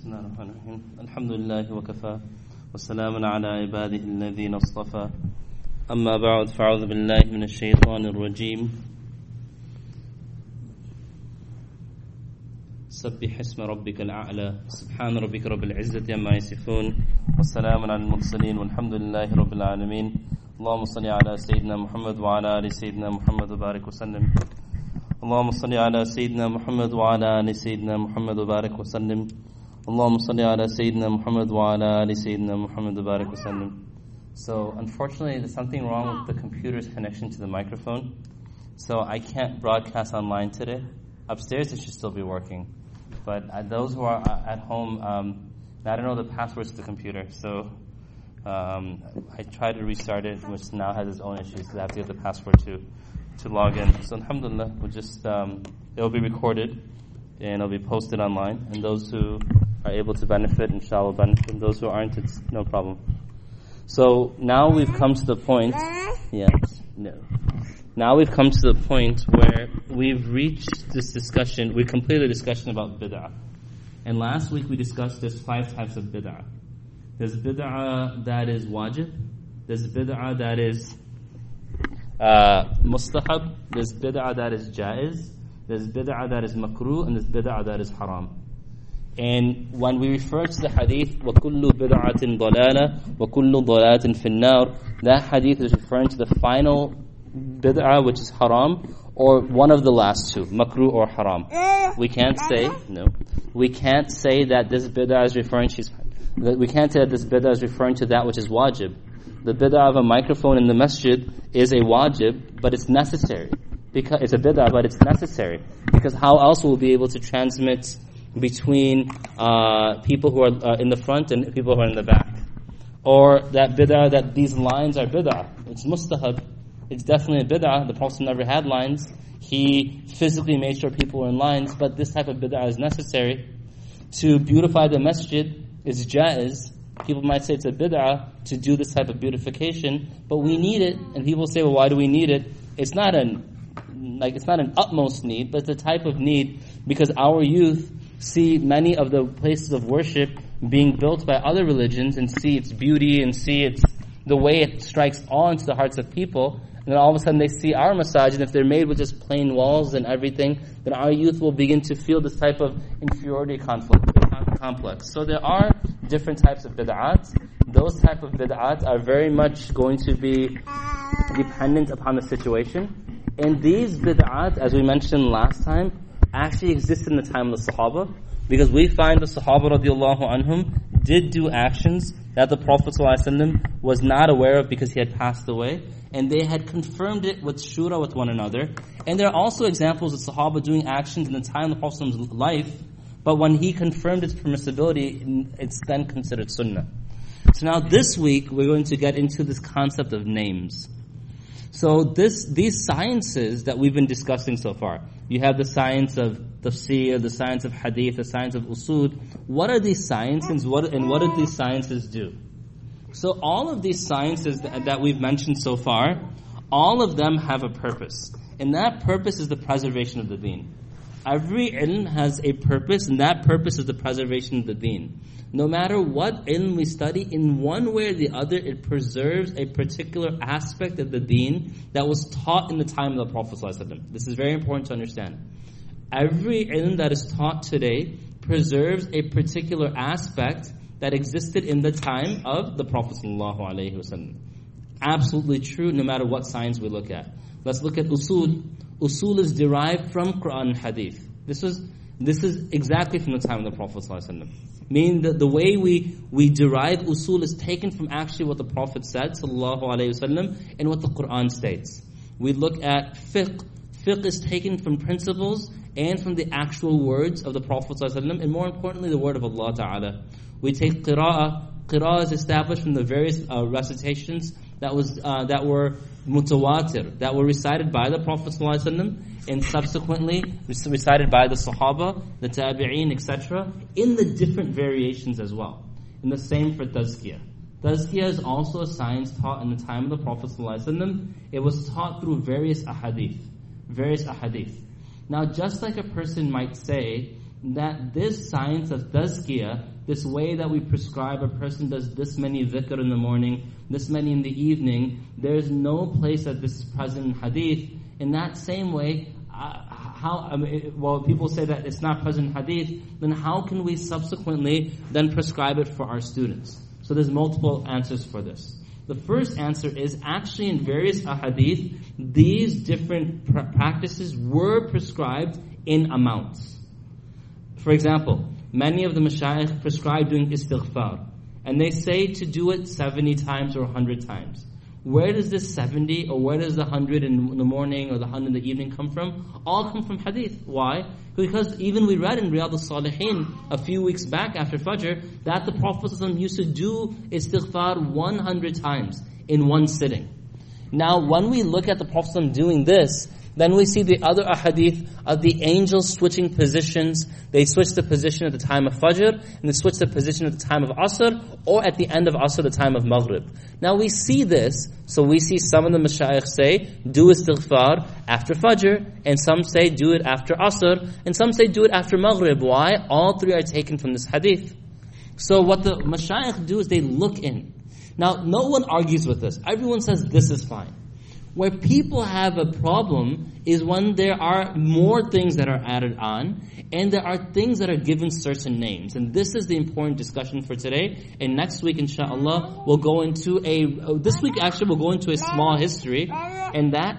بسم الله الرحمن الرحيم الحمد لله وكفى والسلام على عباده الذين اصطفى أما بعد فأعوذ بالله من الشيطان الرجيم سبح اسم ربك الأعلى سبحان ربك رب العزة عما يصفون والسلام على المرسلين والحمد لله رب العالمين اللهم صل على سيدنا محمد وعلى آل سيدنا محمد وبارك وسلم اللهم صل على سيدنا محمد وعلى آل سيدنا محمد وبارك وسلم اللهم صل على سيدنا محمد وعلى آل سيدنا محمد وبارك وسلم. So unfortunately there's something wrong with the computer's connection to the microphone. So I can't broadcast online today. Upstairs it should still be working. But those who are at home, I don't know the passwords to the computer. So I tried to restart it, which now has its own issues. So I have to get the password to log in. So alhamdulillah, we'll just, it'll be recorded and it'll be posted online. And those who are able to benefit, inshallah, benefit. And those who aren't, it's no problem. So now we've come to the point, Now we've come to the point where we've reached this discussion, we completed a discussion about bid'ah. And last week we discussed there's 5 types of bid'ah. There's bid'ah that is wajib, there's bid'ah that is mustahab, there's bid'ah that is jaiz, there's bid'ah that is makruh, and there's bid'ah that is haram. And when we refer to the hadith, وَكُلُّ بِدْعَةٍ ضَلَالَةٍ وَكُلُّ ضَلَالَةٍ فِي النَّارِ, that hadith is referring to the final bid'ah, which is haram, or one of the last two, makruh or haram. We can't say that this bid'ah is referring to that which is wajib. The bid'ah of a microphone in the masjid is a wajib, but it's necessary. Because it's a bid'ah, but it's necessary. Because how else will we be able to transmit between people who are in the front and people who are in the back? Or that bid'ah, that these lines are bid'ah. It's mustahab. It's definitely a bid'ah. The Prophet never had lines. He physically made sure people were in lines, but this type of bid'ah is necessary. To beautify the masjid is jaiz. People might say it's a bid'ah to do this type of beautification, but we need it. And people say, well, why do we need it? It's not an utmost need, but it's a type of need because our youth see many of the places of worship being built by other religions and see its beauty and see its the way it strikes awe into the hearts of people. And then all of a sudden they see our masajid, and if they're made with just plain walls and everything, then our youth will begin to feel this type of inferiority complex. So there are different types of bid'at. Those type of bid'at are very much going to be dependent upon the situation. And these bid'at, as we mentioned last time, actually existed in the time of the Sahaba, because we find the Sahaba radiallahu anhum did do actions that the Prophet ﷺ was not aware of because he had passed away, and they had confirmed it with shura with one another. And there are also examples of Sahaba doing actions in the time of the Prophet's life, but when he confirmed its permissibility, it's then considered sunnah. So now this week we're going to get into this concept of names. So these sciences that we've been discussing so far, you have the science of tafsir, the science of hadith, the science of usul. What are these sciences and what do these sciences do? So all of these sciences that we've mentioned so far, all of them have a purpose. And that purpose is the preservation of the deen. Every ilm has a purpose, and that purpose is the preservation of the deen. No matter what ilm we study, in one way or the other, it preserves a particular aspect of the deen that was taught in the time of the Prophet ﷺ. This is very important to understand. Every ilm that is taught today preserves a particular aspect that existed in the time of the Prophet ﷺ. Absolutely true, no matter what science we look at. Let's look at usul. Usul is derived from Quran and Hadith. This is exactly from the time of the Prophet ﷺ. Meaning that the way we derive usul is taken from actually what the Prophet said ﷺ and what the Quran states. We look at fiqh. Fiqh is taken from principles and from the actual words of the Prophet ﷺ, and more importantly the word of Allah Ta'ala. We take qira'ah. Qira'ah is established from the various recitations that were mutawatir, that were recited by the Prophet ﷺ and subsequently recited by the Sahaba, the Tabi'een, etc., in the different variations as well. And the same for tazkiyah. Tazkiyah is also a science taught in the time of the Prophet ﷺ. It was taught through various ahadith. Now just like a person might say that this science of tazkiyah, this way that we prescribe a person does this many dhikr in the morning, this many in the evening, there's no place that this is present in hadith. In that same way, people say that it's not present in hadith, then how can we subsequently then prescribe it for our students? So there's multiple answers for this. The first answer is actually in various ahadith, these different practices were prescribed in amounts. For example, many of the mashayikh prescribe doing istighfar, and they say to do it 70 times or 100 times. Where does this 70 or where does the 100 in the morning or the 100 in the evening come from? All come from hadith. Why? Because even we read in Riyadh al-Salihin a few weeks back after Fajr that the Prophet ﷺ used to do istighfar 100 times in one sitting. Now when we look at the Prophet ﷺ doing this, then we see the other ahadith of the angels switching positions. They switch the position at the time of Fajr, and they switch the position at the time of Asr, or at the end of Asr, the time of Maghrib. Now we see this, so we see some of the mashayikh say, do istighfar after Fajr, and some say do it after Asr, and some say do it after Maghrib. Why? All three are taken from this hadith. So what the mashayikh do is they look in. Now no one argues with this. Everyone says this is fine. Where people have a problem is when there are more things that are added on, and there are things that are given certain names. And this is the important discussion for today. And next week, inshallah, we'll go into this week actually we'll go into a small history, and that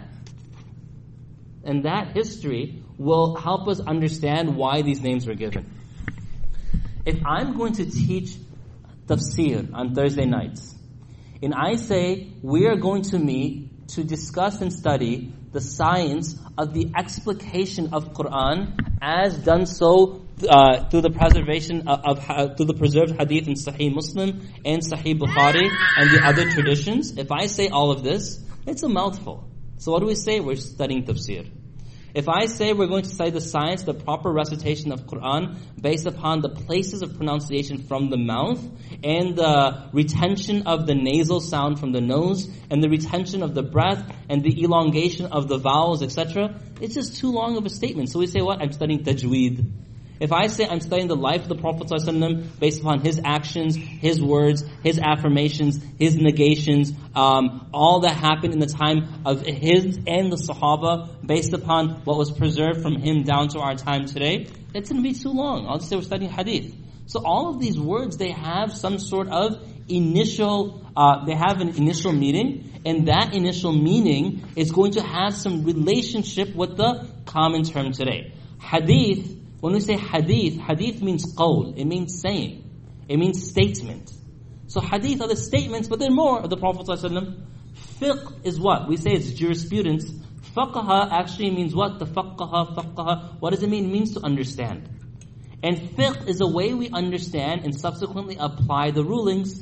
history will help us understand why these names were given. If I'm going to teach tafsir on Thursday nights, and I say we are going to meet to discuss and study the science of the explication of Quran as done so through the preservation through the preserved hadith in Sahih Muslim and Sahih Bukhari and the other traditions. If I say all of this, it's a mouthful. So what do we say? We're studying tafsir. If I say we're going to study the science, the proper recitation of Quran based upon the places of pronunciation from the mouth and the retention of the nasal sound from the nose and the retention of the breath and the elongation of the vowels, etc., it's just too long of a statement. So we say what? I'm studying tajweed. If I say I'm studying the life of the Prophet ﷺ based upon his actions, his words, his affirmations, his negations, all that happened in the time of his and the Sahaba based upon what was preserved from him down to our time today, it's going to be too long. I'll just say we're studying hadith. So all of these words, they have some sort of initial, they have an initial meaning, and that initial meaning is going to have some relationship with the common term today. Hadith, when we say hadith, hadith means qawl. It means saying. It means statement. So hadith are the statements, but they're more of the Prophet ﷺ. Fiqh is what? We say it's jurisprudence. Faqaha actually means what? The faqaha. What does it mean? It means to understand. And fiqh is a way we understand and subsequently apply the rulings.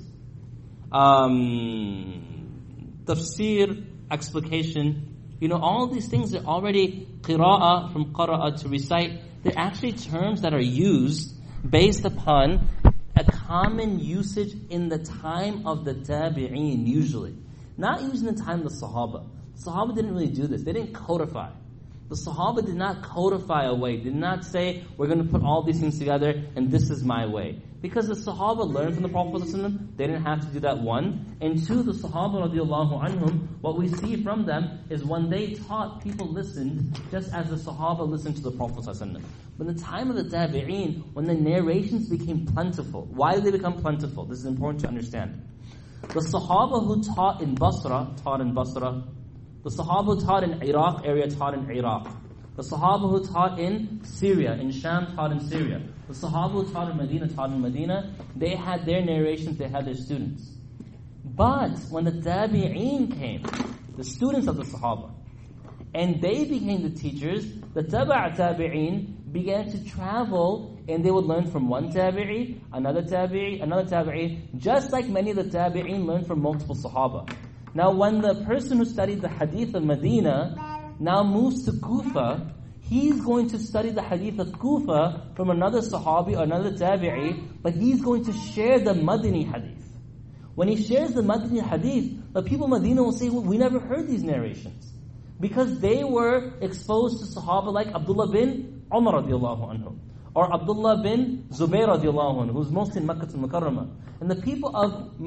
Tafsir, explication. All of these things are already qira'ah, from qara'a to recite. They're actually terms that are used based upon a common usage in the time of the tabi'een, usually. Not used in the time of the Sahaba. The Sahaba didn't really do this. They didn't codify. The Sahaba did not codify a way, did not say, we're going to put all these things together and this is my way. Because the Sahaba learned from the Prophet ﷺ, they didn't have to do that, one. And two, the Sahaba radiallahu anhum, what we see from them is when they taught, people listened, just as the Sahaba listened to the Prophet ﷺ. But in the time of the Tabi'een, when the narrations became plentiful, why did they become plentiful? This is important to understand. The Sahaba who taught in Basra. The Sahaba who taught in Iraq area taught in Iraq. The Sahaba who taught in Syria, in Sham, taught in Syria. The Sahaba who taught in Medina taught in Medina. They had their narrations, they had their students. But when the Tabi'een came, the students of the Sahaba, and they became the teachers, the Tabi'een began to travel, and they would learn from one Tabi'i, another Tabi'i, just like many of the Tabi'een learned from multiple Sahaba. Now when the person who studied the hadith of Medina now moves to Kufa, he's going to study the hadith of Kufa from another Sahabi or another Tabi'i, but he's going to share the Madini hadith. When he shares the Madini hadith, the people of Medina will say, well, we never heard these narrations. Because they were exposed to Sahaba like Abdullah bin Umar radiallahu anhu, Or Abdullah bin Zubayr radiallahu anhu, who's mostly in Makkah al-Mukarramah. And the people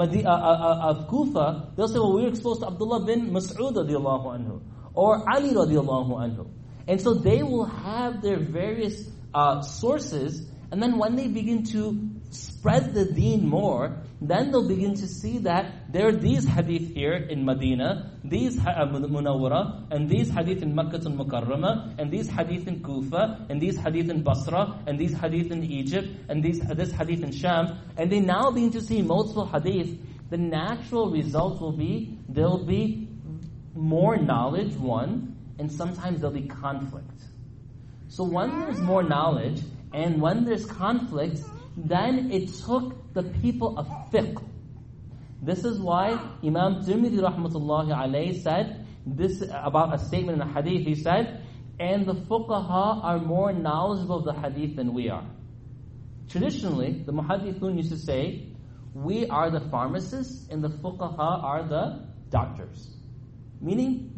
of Kufa, they'll say, well, we were exposed to Abdullah bin Mas'ud radiallahu anhu, or Ali radiallahu anhu. And so they will have their various sources, and then when they begin to spread the deen more, then they'll begin to see that there are these hadith here in Medina, these Munawwara, and these hadith in Makkah al-Mukarramah, and these hadith in Kufa, and these hadith in Basra, and these hadith in Egypt, and this hadith in Sham, and they now begin to see multiple hadith. The natural result will be, there'll be more knowledge, one, and sometimes there'll be conflict. So when there's more knowledge, and when there's conflict, then it took the people of fiqh. This is why Imam Tirmidhi rahmatullahi alayhi said this about a statement in a hadith. He said, and the fuqaha are more knowledgeable of the hadith than we are. Traditionally, the muhaddithun used to say, we are the pharmacists and the fuqaha are the doctors. Meaning,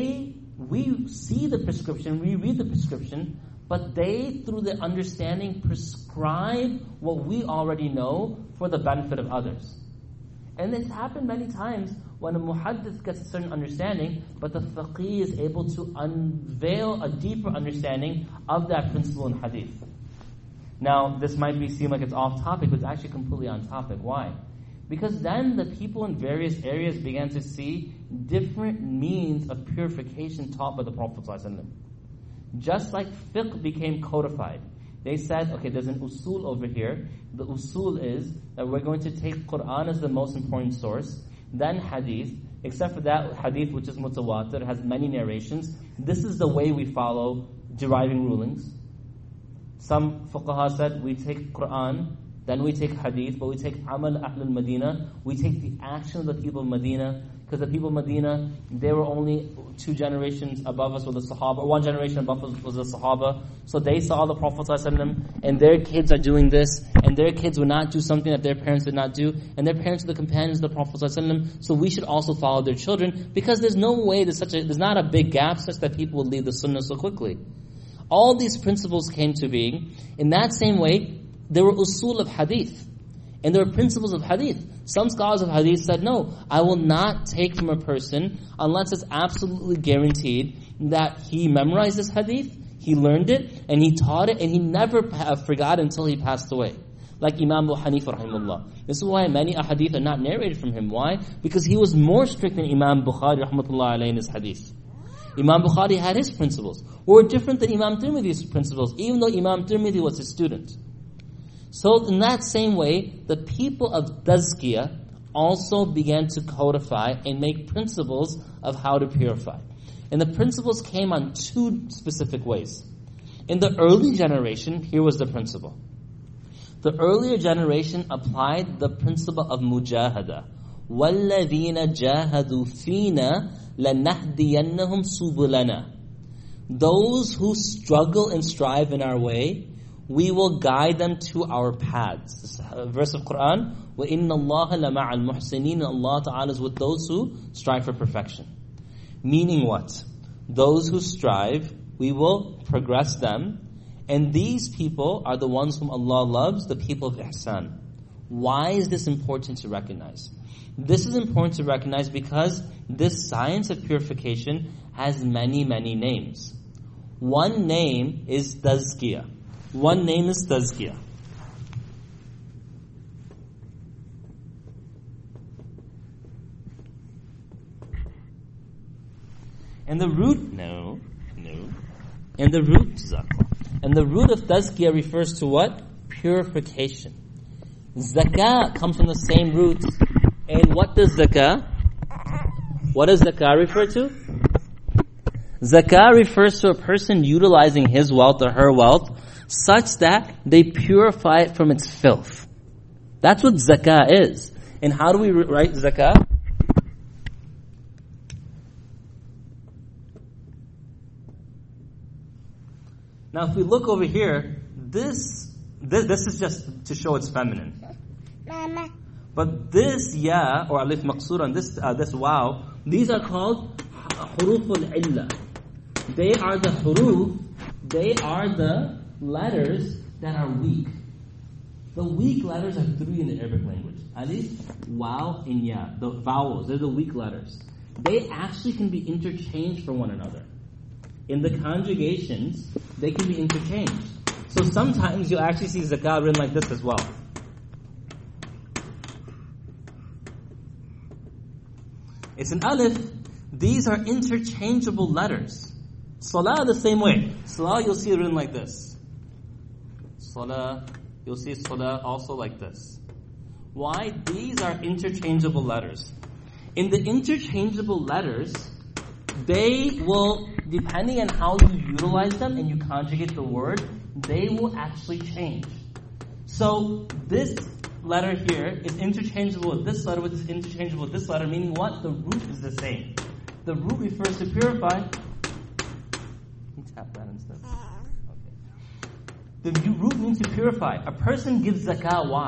we see the prescription, we read the prescription, but they, through their understanding, prescribe what we already know for the benefit of others. And it's happened many times when a muhaddith gets a certain understanding, but the faqih is able to unveil a deeper understanding of that principle in hadith. Now, this might seem like it's off topic, but it's actually completely on topic. Why? Because then the people in various areas began to see different means of purification taught by the Prophet ﷺ. Just like fiqh became codified. They said, okay, there's an usul over here. The usul is that we're going to take Quran as the most important source, then hadith, except for that hadith which is mutawatir, has many narrations. This is the way we follow deriving rulings. Some fuqaha said, we take Quran, then we take hadith, but we take amal ahl al-Madinah, we take the action of the people of Medina, because the people of Medina, they were only 2 generations above us with the Sahaba, or 1 generation above us was the Sahaba. So they saw the Prophet ﷺ, and their kids are doing this, and their kids would not do something that their parents did not do, and their parents are the companions of the Prophet ﷺ, so we should also follow their children, because there's no way, there's not a big gap such that people will leave the Sunnah so quickly. All these principles came to being. In that same way, there were usul of hadith, and there were principles of hadith. Some scholars of hadith said, no, I will not take from a person unless it's absolutely guaranteed that he memorized this hadith, he learned it, and he taught it, and he never forgot until he passed away. Like Imam Abu Hanifa rahimahullah. This is why many ahadith are not narrated from him. Why? Because he was more strict than Imam Bukhari rahmatullah alayhi in his hadith. Imam Bukhari had his principles, were different than Imam Tirmidhi's principles, even though Imam Tirmidhi was his student. So in that same way, the people of Tazkiyah also began to codify and make principles of how to purify. And the principles came on 2 specific ways. In the early generation, here was the principle. The earlier generation applied the principle of mujahada. وَالَّذِينَ جَاهَدُوا فِينَا لَنَهْدِيَنَّهُمْ سُبُلَنَا. Those who struggle and strive in our way, we will guide them to our paths. This verse of Quran, وَإِنَّ اللَّهَ لَمَعَ الْمُحْسِنِينَ. Allah Ta'ala is with those who strive for perfection. Meaning what? Those who strive, we will progress them. And these people are the ones whom Allah loves, the people of ihsan. Why is this important to recognize? This is important to recognize because this science of purification has many, many names. One name is Tazkiyah. One name is Tazkiyah. And the root, And the root of Tazkiyah refers to what? Purification. Zakah comes from the same root. And what does zakah refer to? Zakah refers to a person utilizing his wealth or her wealth such that they purify it from its filth. That's what zakah is. And how do we write zakah? Now if we look over here, this is just to show it's feminine. Mama. But this ya, or alif maqsura, and this wow, these are called huruf al-illa. They are the huruf, they are the letters that are weak. The weak letters are 3 in the Arabic language. Alif, waw, and ya. The vowels, they're the weak letters. They actually can be interchanged for one another. In the conjugations, they can be interchanged. So sometimes you'll actually see zakah written like this as well. It's an alif. These are interchangeable letters. Salah the same way. Salah you'll see it written like this. Salah, you'll see salah also like this. Why? These are interchangeable letters. In the interchangeable letters, they will, depending on how you utilize them and you conjugate the word, they will actually change. So this letter here is interchangeable with this letter, which is interchangeable with this letter, meaning what? The root is the same. The root refers to purify. Let me tap that instead. Okay. The root means to purify. A person gives zakah. Why?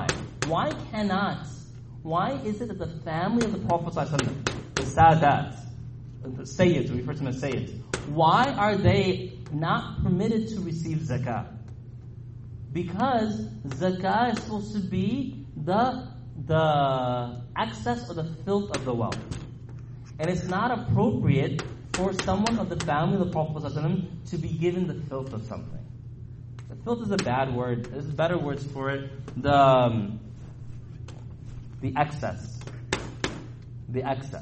Why is it that the family of the Prophet ﷺ, the Sadat, the Sayyids, we refer to them as Sayyids, why are they not permitted to receive zakah? Because zakah is supposed to be the excess or the filth of the wealth. And it's not appropriate for someone of the family of the Prophet ﷺ to be given the filth of something. The filth is a bad word. There's better words for it. The excess. The excess.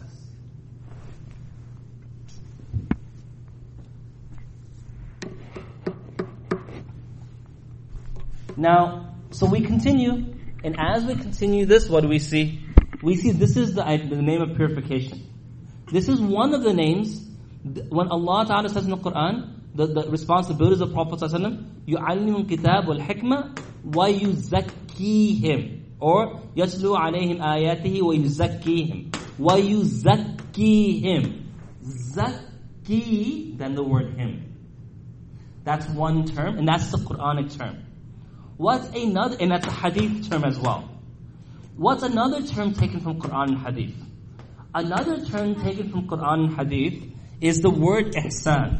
Now, so we continue, and as we continue this, what do we see? We see this is the name of purification. This is one of the names, when Allah Ta'ala says in the Quran, the responsibilities of Prophet ﷺ, يُعَلِّمُ الْكِتَابَ وَالْحِكْمَةِ وَيُزَكِّيهِمْ, or يَتْلُو عَلَيْهِمْ آيَاتِهِ وَيُزَكِّيهِمْ. وَيُزَكِّيهِمْ. Zakki, then the word him. That's one term, and that's the Quranic term. What's another, and that's a hadith term as well. What's another term taken from Quran and hadith? Another term taken from Quran and hadith is the word ihsan.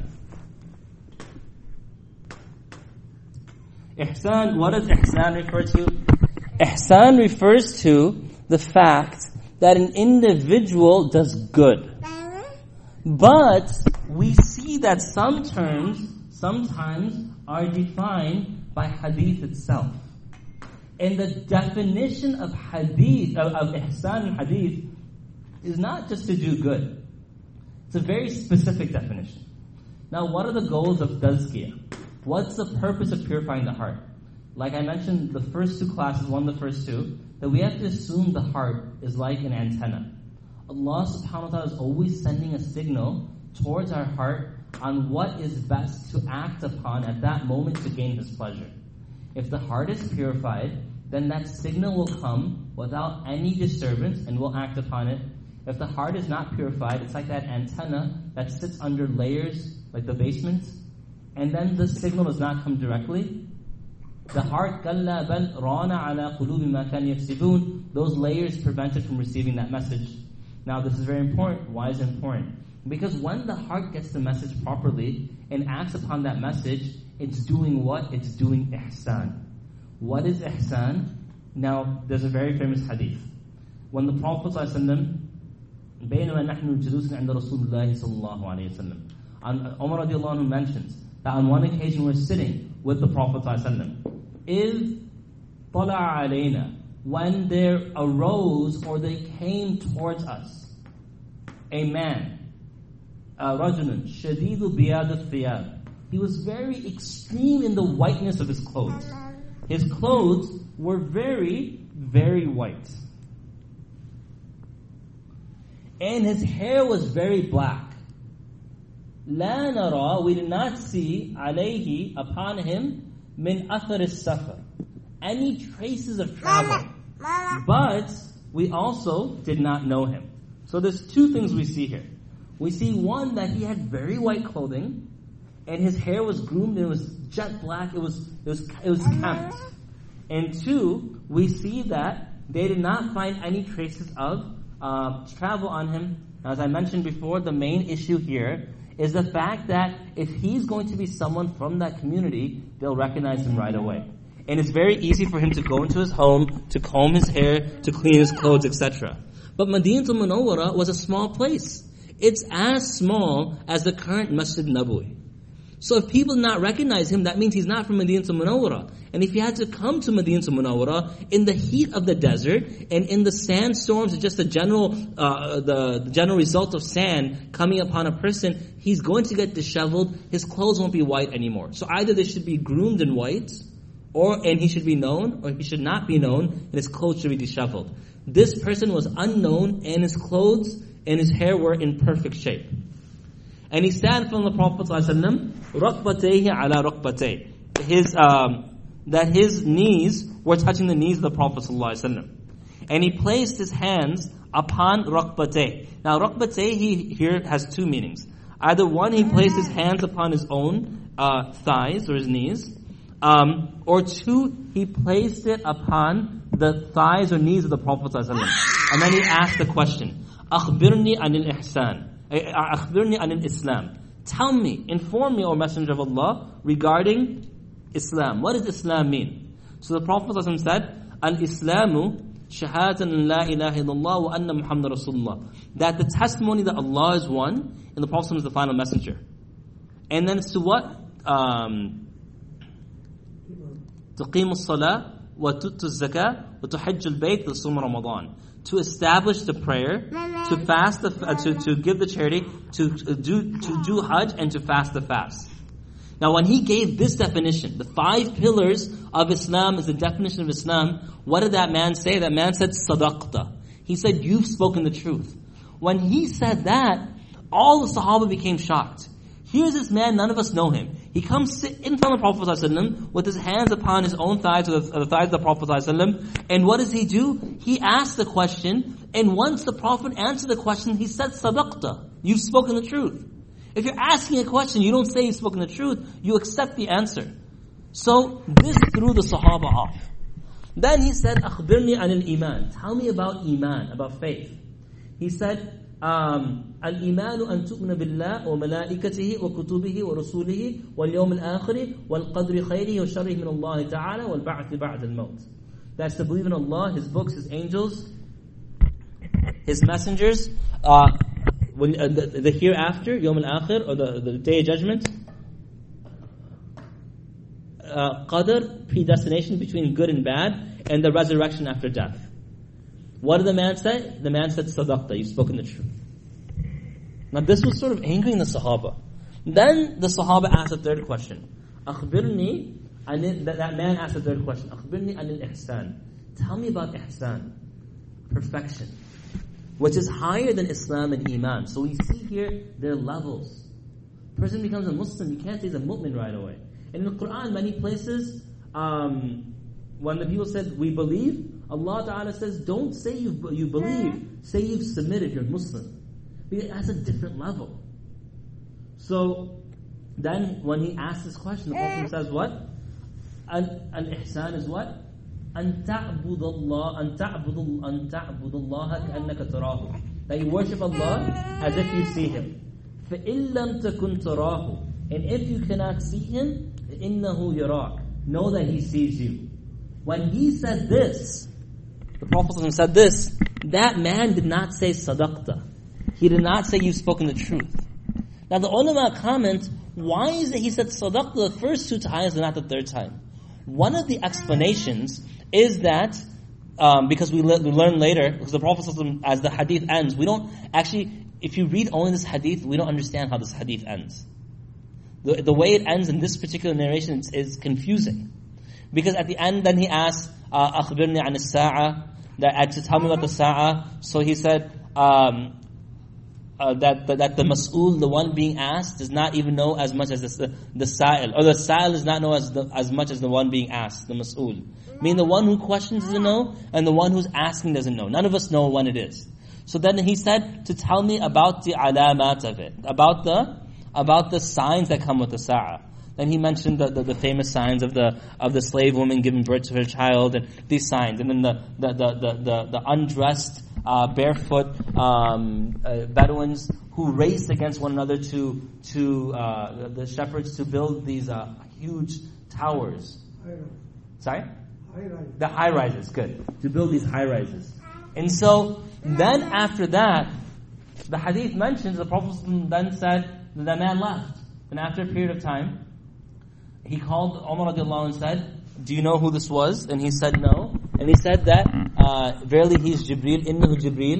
Ihsan, what does ihsan refer to? Ihsan refers to the fact that an individual does good. But we see that some terms sometimes are defined by hadith itself. And the definition of hadith, of ihsan in hadith, is not just to do good. It's a very specific definition. Now, what are the goals of tazkiyah? What's the purpose of purifying the heart? Like I mentioned, the first two classes, one of the first two, that we have to assume the heart is like an antenna. Allah subhanahu wa ta'ala is always sending a signal towards our heart on what is best to act upon at that moment to gain His pleasure. If the heart is purified, then that signal will come without any disturbance and we'll act upon it. If the heart is not purified, it's like that antenna that sits under layers, like the basement, and then the signal does not come directly. The heart, كَلَّا بَلْ رَانَ عَلَى قُلُوبِ مَا كَانْ يَكْسِبُونَ, those layers prevent it from receiving that message. Now this is very important. Why is it important? Because when the heart gets the message properly and acts upon that message, it's doing what? It's doing ihsan. What is ihsan? Now, there's a very famous hadith. When the Prophet ﷺ, بَيْنَمَا نَحْنُ جُلُوسٌ عِنْدَ رَسُولِ اللَّهِ صَلَّى اللَّهُ عَلَيْهِ وسلم. Umar radiallahu anhu mentions that on one occasion we're sitting with the Prophet ﷺ. إِذْ طَلَعَ عَلَيْنَا, when there arose or they came towards us a man, رَجُلٌ شَدِيدُ بِيَادُ الثِّيَابِ. He was very extreme in the whiteness of his clothes. His clothes were very, very white. And his hair was very black. لا نرى, we did not see, عليه, upon him, min أثر السفر, any traces of travel. But we also did not know him. So there's two things we see here. We see one, that he had very white clothing, and his hair was groomed, and it was jet black, it was kempt. And two, we see that they did not find any traces of travel on him. Now, as I mentioned before, the main issue here is the fact that if he's going to be someone from that community, they'll recognize him right away. And it's very easy for him to go into his home, to comb his hair, to clean his clothes, etc. But Madinatul Munawwara was a small place. It's as small as the current Masjid Nabawi. So if people not recognize him, that means he's not from Madinatul Munawwara. And if he had to come to Madinatul Munawwara in the heat of the desert and in the sandstorms, and just the general result of sand coming upon a person, he's going to get disheveled. His clothes won't be white anymore. So either they should be groomed in white, and he should be known, or he should not be known, and his clothes should be disheveled. This person was unknown, and his clothes and his hair were in perfect shape. And he said from the Prophet ﷺ, رَقْبَتَيْهِ عَلَى رَقْبَتَيْهِ, that his knees were touching the knees of the Prophet ﷺ. And he placed his hands upon رَقْبَتَيْهِ. Now رَقْبَتَيْهِ here has two meanings. Either one, he placed his hands upon his own thighs or his knees, or two, he placed it upon the thighs or knees of the Prophet ﷺ. And then he asked the question, أخبرني عن الإحسان, أخبرني عن الإسلام. Tell me, inform me, O Messenger of Allah, regarding Islam. What does Islam mean? So the Prophet ﷺ said, Al-Islamu shahadatan la ilaha illallah wa anna Muhammad Rasulullah. That the testimony that Allah is one, and the Prophet ﷺ is the final messenger. And then it's to what? تقيم الصلاة وتؤتي الزكاة وتحج البيت وتصوم رمضان. To establish the prayer, to fast, to give the charity, to do Hajj, and to fast the fast. Now, when he gave this definition, the 5 pillars of Islam is the definition of Islam. What did that man say? That man said, "Sadaqta." He said, "You've spoken the truth." When he said that, all the Sahaba became shocked. Here's this man, none of us know him. He comes sit in front of the Prophet ﷺ with his hands upon his own thighs, or the thighs of the Prophet ﷺ. And what does he do? He asks the question, and once the Prophet answered the question, he said, "Sadaqta." You've spoken the truth. If you're asking a question, you don't say you've spoken the truth, you accept the answer. So this threw the Sahaba off. Then he said, "Akhbirni anil iman." Tell me about iman, about faith. He said, الإيمان أن تؤمن بالله وملائكته وكتبه ورسوله واليوم الآخر والقدر خيره وشره من الله تعالى والبعث بعد الموت. That's to believe in Allah, His books, His angels, His messengers, the hereafter, يوم الآخر, or the day of judgment, qadr, predestination between good and bad, and the resurrection after death. What did the man say? The man said, "Sadaqta, you've spoken the truth." Now this was sort of angering the Sahaba. Then the Sahaba asked a third question. أخبرني, that man asked a third question. أخبرني عن الإحسان. Tell me about ihsan, perfection, which is higher than Islam and Iman. So we see here there are levels. A person becomes a Muslim, you can't say he's a mu'min right away. And in the Quran, many places, when the people said, "We believe," Allah Ta'ala says, don't say you believe, say you've submitted, you're Muslim. Because that's a different level. So, then when he asks this question, the Prophet says what? Al-ihsan is what? أن تعبد الله كأنك تراه. That you worship Allah as if you see Him. فإن لم تكن تراه. And if you cannot see Him, إنه يراك. Know that He sees you. When he said this, the Prophet said this, that man did not say sadaqta. He did not say you've spoken the truth. Now the ulama comment, why is it he said sadaqta the first 2 times and not the 3rd time? One of the explanations is that, because we learn later, because the Prophet, as the hadith ends, we don't actually, if you read only this hadith, we don't understand how this hadith ends. The way it ends in this particular narration is confusing. Because at the end, then he asked, "Akhbirni an as-sa'a," that to tell me about the sa'a. So he said that the mas'ul, the one being asked, does not even know as much as the sa'il, or the sa'il does not know as much as the one being asked, the mas'ul. Meaning the one who questions doesn't know, and the one who's asking doesn't know. None of us know when it is. So then he said to tell me about the alamat of it, about the signs that come with the sa'a. Then he mentioned the famous signs of the slave woman giving birth to her child, and these signs, and then the undressed, barefoot Bedouins who raced against one another to the shepherds to build these huge towers Sorry? The high rises, good. To build these high rises. And so, then after that, the hadith mentions, the Prophet then said, the man left. And after a period of time, he called Umar radiallahu anh and said, do you know who this was? And he said no. And he said that, verily he is Jibreel, innahu Jibreel,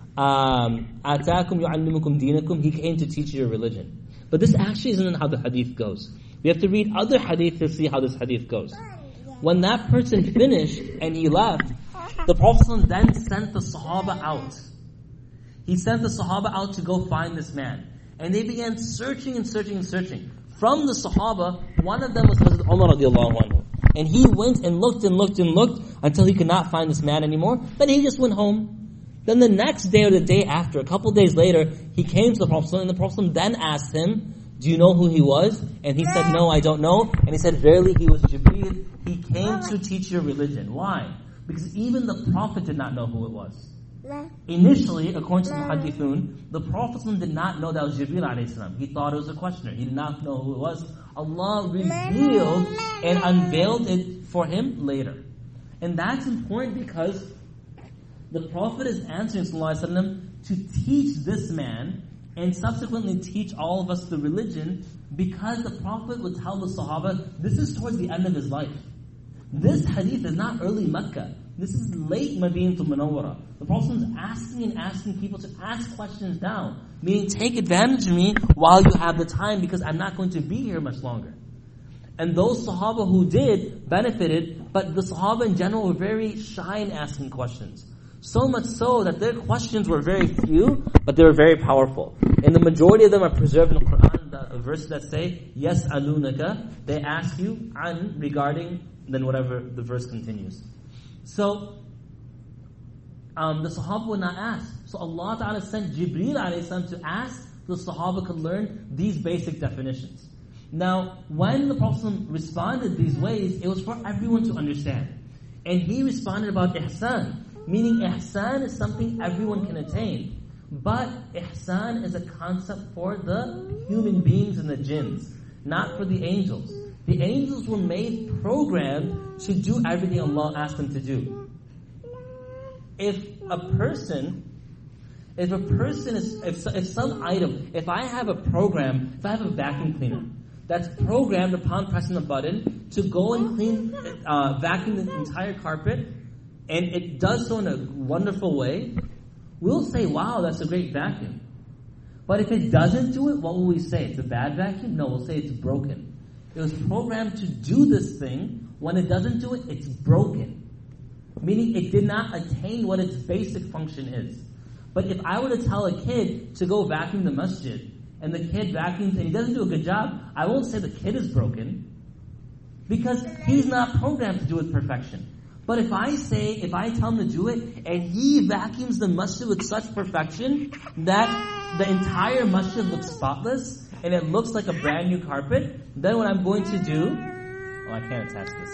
ataakum yu'allimukum deenakum, he came to teach you your religion. But this actually isn't how the hadith goes. We have to read other hadith to see how this hadith goes. When that person finished and he left, the Prophet then sent the Sahaba out. He sent the Sahaba out to go find this man. And they began searching and searching and searching. From the Sahaba, one of them was Hazrat Umar radiallahu anhu. And he went and looked and looked and looked until he could not find this man anymore. Then he just went home. Then the next day or the day after, a couple days later, he came to the Prophet and the Prophet then asked him, do you know who he was? And he said, no, I don't know. And he said, verily he was Jibreel. He came to teach your religion. Why? Because even the Prophet did not know who it was. Initially, according to the Hadithun, the Prophet did not know that was Jibreel alayhi salam. He thought it was a questioner. He did not know who it was. Allah revealed and unveiled it for him later. And that's important because the Prophet is answering sallallahu alaihi wasallam to teach this man and subsequently teach all of us the religion, because the Prophet would tell the Sahaba, this is towards the end of his life. This hadith is not early Mecca. This is late Madinatul Munawwara. The Prophet is asking and asking people to ask questions now, meaning take advantage of me while you have the time, because I'm not going to be here much longer. And those Sahaba who did benefited, but the Sahaba in general were very shy in asking questions. So much so that their questions were very few, but they were very powerful. And the majority of them are preserved in the Quran, the verses that say, Yes, alunaka, they ask you, an, regarding, then whatever the verse continues. So, the Sahaba would not ask. So Allah Ta'ala sent Jibreel alayhi salam to ask so the Sahaba could learn these basic definitions. Now, when the Prophet responded these ways, it was for everyone to understand. And he responded about ihsan, meaning ihsan is something everyone can attain. But ihsan is a concept for the human beings and the jinns, not for the angels. The angels were made programmed to do everything Allah asked them to do. If some item, if I have a program, if I have a vacuum cleaner that's programmed upon pressing the button to go and vacuum the entire carpet, and it does so in a wonderful way, we'll say, wow, that's a great vacuum. But if it doesn't do it, what will we say? It's a bad vacuum? No, we'll say it's broken. It was programmed to do this thing. When it doesn't do it, it's broken. Meaning it did not attain what its basic function is. But if I were to tell a kid to go vacuum the masjid, and the kid vacuums and he doesn't do a good job, I won't say the kid is broken, because he's not programmed to do it perfection. But if I tell him to do it, and he vacuums the masjid with such perfection that the entire masjid looks spotless, and it looks like a brand new carpet, then what I'm going to do, I can't attach this.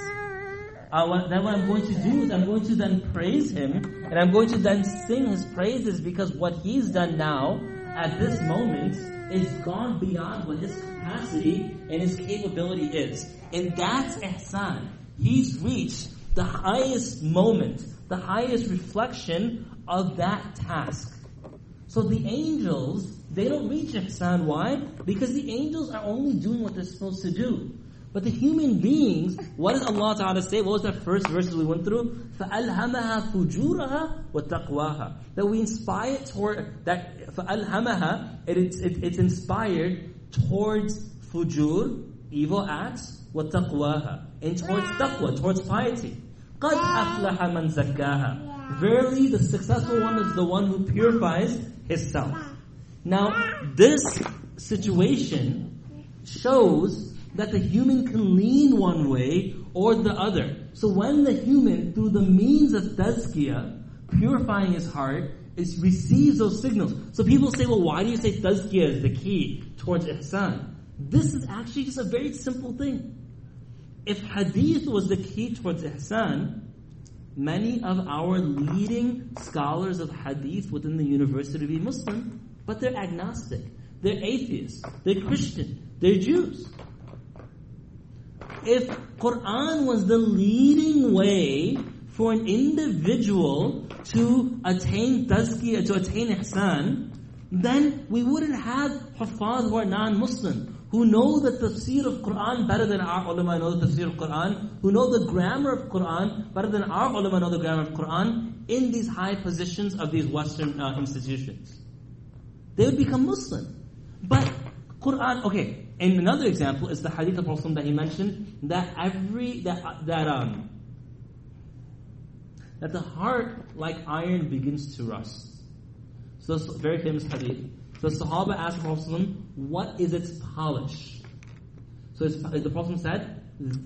Then what I'm going to do is I'm going to then praise him, and I'm going to then sing his praises, because what he's done now, at this moment, is gone beyond what his capacity and his capability is. And that's ihsan. He's reached the highest moment, the highest reflection of that task. So the angels, they don't reach ihsan. Why? Because the angels are only doing what they're supposed to do. But the human beings, what does Allah Ta'ala say? What was that first verses we went through? فَأَلْهَمَهَا فُجُورَهَا وَتَقْوَاهَا. That we inspire toward, that فَأَلْهَمَهَا, it's inspired towards fujur, evil acts, وَتَقْوَاهَا, and towards taqwa, towards piety. قَدْ أَفْلَحَ مَنْ زَكَّاهَا. Verily, the successful one is the one who purifies his self. Now, this situation shows that the human can lean one way or the other. So when the human, through the means of tazkiyah, purifying his heart, receives those signals. So people say, well, why do you say tazkiyah is the key towards ihsan? This is actually just a very simple thing. If hadith was the key towards ihsan, many of our leading scholars of hadith within the university would be Muslim, but they're agnostic, they're atheists, they're Christian, they're Jews. If Quran was the leading way for an individual to attain tazkiyah, to attain ihsan, then we wouldn't have huffaz who are non-Muslim, who know the tafsir of Quran better than our ulama know the tafsir of Quran, who know the grammar of Quran better than our ulama know the grammar of Quran, in these high positions of these Western institutions. They would become Muslim. But Quran, okay, and another example is the hadith of Prophet that he mentioned, that that the heart, like iron, begins to rust. So it's a very famous hadith. So the Sahaba asked the Prophet, what is its polish? So the Prophet said,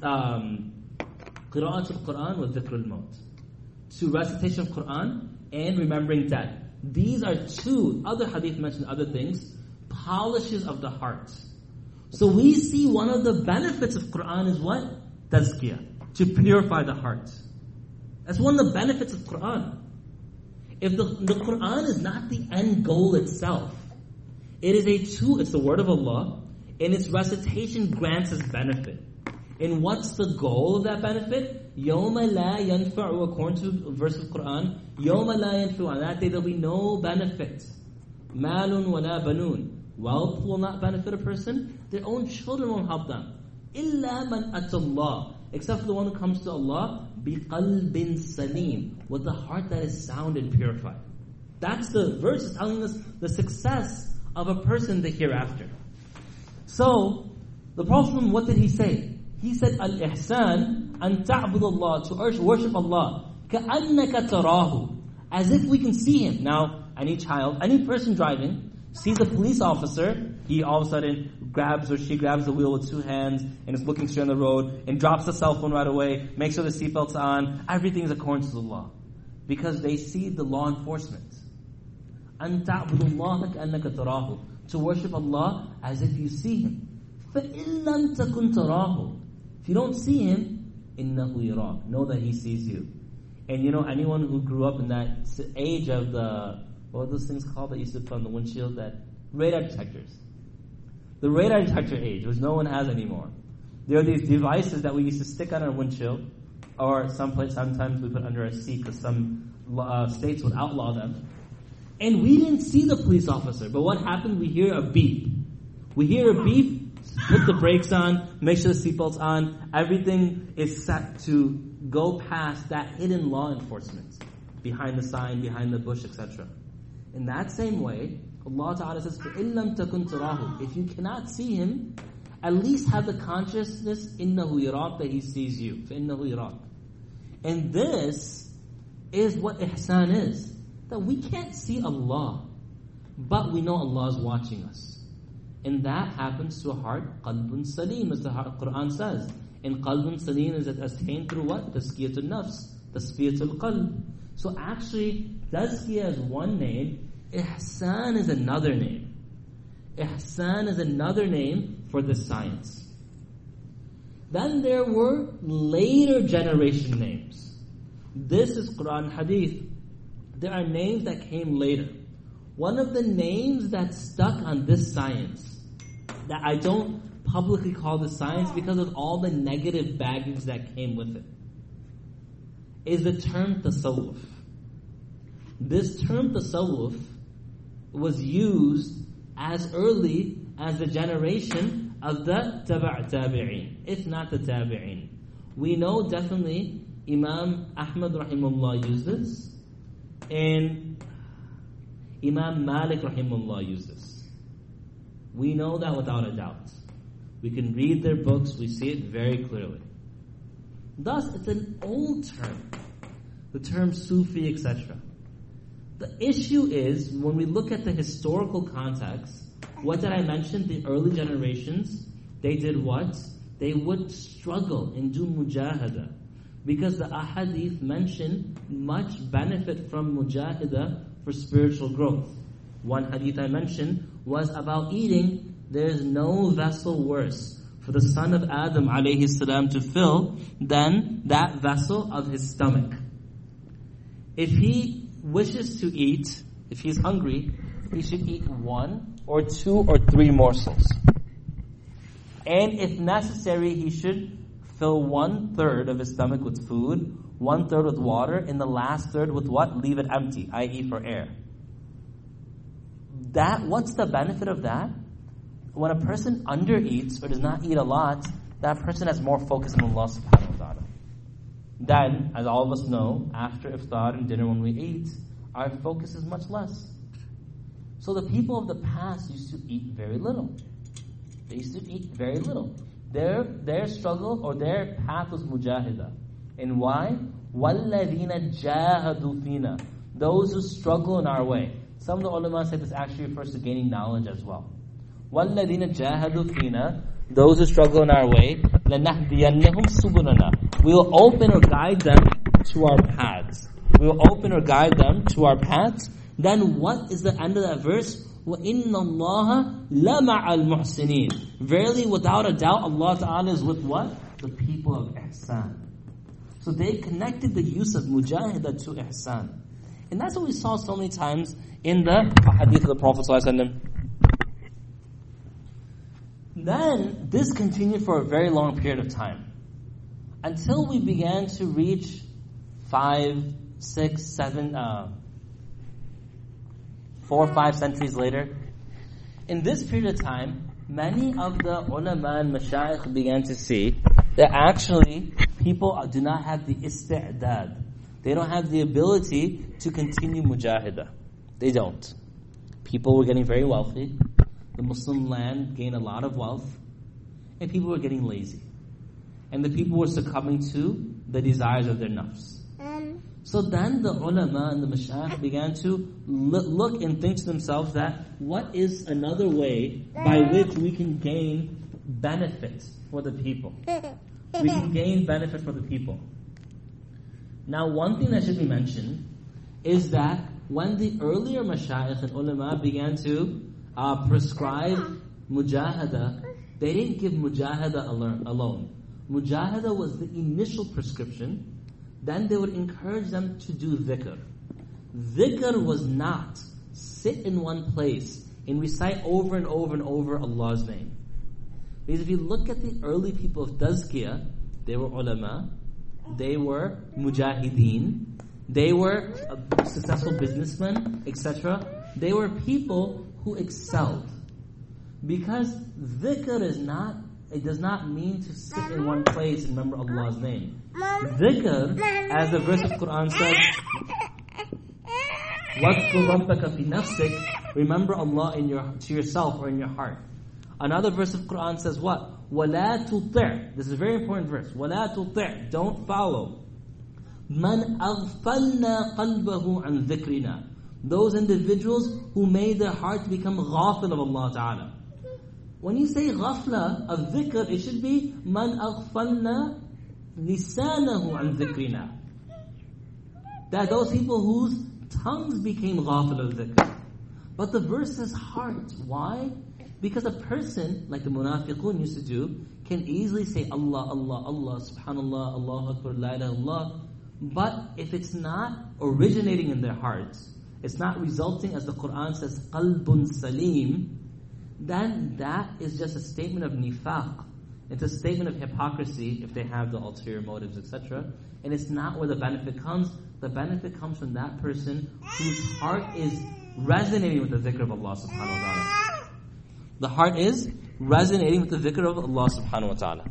Qira'at al-Quran wa dhikr al-maut. To recitation of Quran and remembering death. These are two, other hadith mentioned other things, polishes of the heart. So we see one of the benefits of Quran is what? Tazkiyah. To purify the heart. That's one of the benefits of Quran. If the Quran is not the end goal itself, it is a tool, it's the word of Allah, and its recitation grants us benefit. And what's the goal of that benefit? يَوْمَ لَا يَنْفَعُ, according to a verse of Quran, يَوْمَ لَا يَنْفَعُ, on that day there will be no benefit. مَالٌ وَلَا بَنُونَ, wealth will not benefit a person, their own children won't help them. إِلَّا مَنْ أَتَى اللَّهِ, except for the one who comes to Allah, بِقَلْبٍ سَلِيمٍ, with the heart that is sound and purified. That's the verse is telling us the success of a person in the hereafter. So, the Prophet, what did he say? He said, Al-Ihsan, an ta'bud Allah, to worship Allah, كَأَنَّكَ تَرَاهُ, as if we can see Him. Now, any child, any person driving, sees a police officer, he all of a sudden grabs or she grabs the wheel with two hands and is looking straight on the road and drops the cell phone right away, makes sure the seatbelt's on, everything is according to the law. Because they see the law enforcement. أَن تَعْبُدُ اللَّهَ كَأَنَّكَ تَرَاهُ, to worship Allah as if you see Him. فَإِن لَمْ تَكُنْ تَرَاهُ, if you don't see Him, إِنَّهُ يَرَاكَ, know that He sees you. And anyone who grew up in that age of what were those things called that used to put on the windshield, that radar detectors. The radar detector age, which no one has anymore. There are these devices that we used to stick on our windshield, or sometimes we put under our seat because some states would outlaw them. And we didn't see the police officer, but what happened? We hear a beep. We hear a beep, put the brakes on, make sure the seatbelt's on, everything is set to go past that hidden law enforcement, behind the sign, behind the bush, etc. In that same way, Allah Ta'ala says, فَإِن لَمْ تَكُنْ تَرَاهُ, if you cannot see Him, at least have the consciousness, إِنَّهُ يَرَاكَ, that He sees you. فَإِنَّهُ يَرَاكَ. And this is what ihsan is. That we can't see Allah, but we know Allah is watching us. And that happens to a heart, qalbun salim, as the Quran says. And qalbun salim is attained through what? Tazkiyatul nafs, tasfiyatul qalb. So actually, tazkiyah is one name, ihsan is another name. Ihsan is another name for the science. Then there were later generation names. This is Quran Hadith. There are names that came later. One of the names that stuck on this science, that I don't publicly call the science because of all the negative baggage that came with it, is the term tasawwuf. This term tasawwuf was used as early as the generation of the tabi'in, if not the tabi'in. We know definitely Imam Ahmad rahimahullah used this, and Imam Malik rahimahullah used this. We know that without a doubt. We can read their books, we see it very clearly. Thus, it's an old term. The term Sufi, etc. The issue is, when we look at the historical context, what did I mention? The early generations, they did what? They would struggle and do mujahada. Because the ahadith mention much benefit from mujahada for spiritual growth. One hadith I mentioned was about eating. There's no vessel worse for the son of Adam alayhi salam to fill than that vessel of his stomach. If he wishes to eat, if he's hungry, he should eat 1 or 2 or 3 morsels. And if necessary, he should fill 1/3 of his stomach with food, 1/3 with water, and the last third with what? Leave it empty, i.e. for air. What's the benefit of that? When a person undereats or does not eat a lot, that person has more focus on Allah subhanahu wa ta'ala. Then, as all of us know, after iftar and dinner when we eat, our focus is much less. So the people of the past used to eat very little. They used to eat very little. Their struggle or their path was mujahida. And why? وَالَّذِينَ جَاهَدُوا فِينَا. Those who struggle in our way. Some of the ulama say this actually refers to gaining knowledge as well. وَالَّذِينَ جَاهَدُوا فِينَا. Those who struggle in our way, لَنَهْدِيَنَّهُمْ سُبُلَنَا. We will open or guide them to our paths. We will open or guide them to our paths. Then what is the end of that verse? وَإِنَّ اللَّهَ لَمَعَ الْمُحْسِنِينَ. Verily, without a doubt, Allah Ta'ala is with what? The people of ihsan. So they connected the use of mujahida to ihsan. And that's what we saw so many times in the hadith of the Prophet ﷺ. Then, this continued for a very long period of time. Until we began to reach 5, 6, 7, 4 or 5 centuries later. In this period of time, many of the ulama and mashayikh began to see that actually people do not have the isti'dad. They don't have the ability to continue mujahida. They don't. People were getting very wealthy. The Muslim land gained a lot of wealth. And people were getting lazy. And the people were succumbing to the desires of their nafs. So then the ulama and the mashayikh began to look and think to themselves that what is another way by which we can gain benefit for the people? We can gain benefit for the people. Now one thing that should be mentioned is that when the earlier mashayikh and ulama began to prescribe mujahada, they didn't give mujahada alone. Mujahada was the initial prescription. Then they would encourage them to do dhikr. Dhikr was not sit in one place and recite over and over and over Allah's name. Because if you look at the early people of Tazkiyah, they were ulama, they were mujahideen, they were successful businessmen, etc. They were people who excelled. Because dhikr does not mean to sit in one place and remember Allah's name. Dhikr, as the verse of Quran says, وَاذْكُرْ رَبَّكَ فِي نَفْسِكَ. Remember Allah to yourself or in your heart. Another verse of Quran says what? وَلَا تُطِعْ. This is a very important verse. وَلَا تُطِعْ. Don't follow. مَنْ أَغْفَلْنَا قَلْبَهُ عَنْ ذِكْرِنَا. Those individuals who made their heart become ghafil of Allah Ta'ala. When you say ghafla of dhikr, it should be man aghfalna lisanahu an dhikrina. That those people whose tongues became ghafil of dhikr. But the verse says heart. Why? Because a person, like the munafiqun used to do, can easily say Allah, Allah, Allah, subhanallah, Allahu Akbar, la ilaha illallah. But if it's not originating in their hearts, it's not resulting, as the Quran says, qalbun salim, then that is just a statement of nifaq. It's a statement of hypocrisy if they have the ulterior motives, etc. And it's not where the benefit comes. The benefit comes from that person whose heart is resonating with the dhikr of Allah subhanahu wa ta'ala. The heart is resonating with the dhikr of Allah subhanahu wa ta'ala.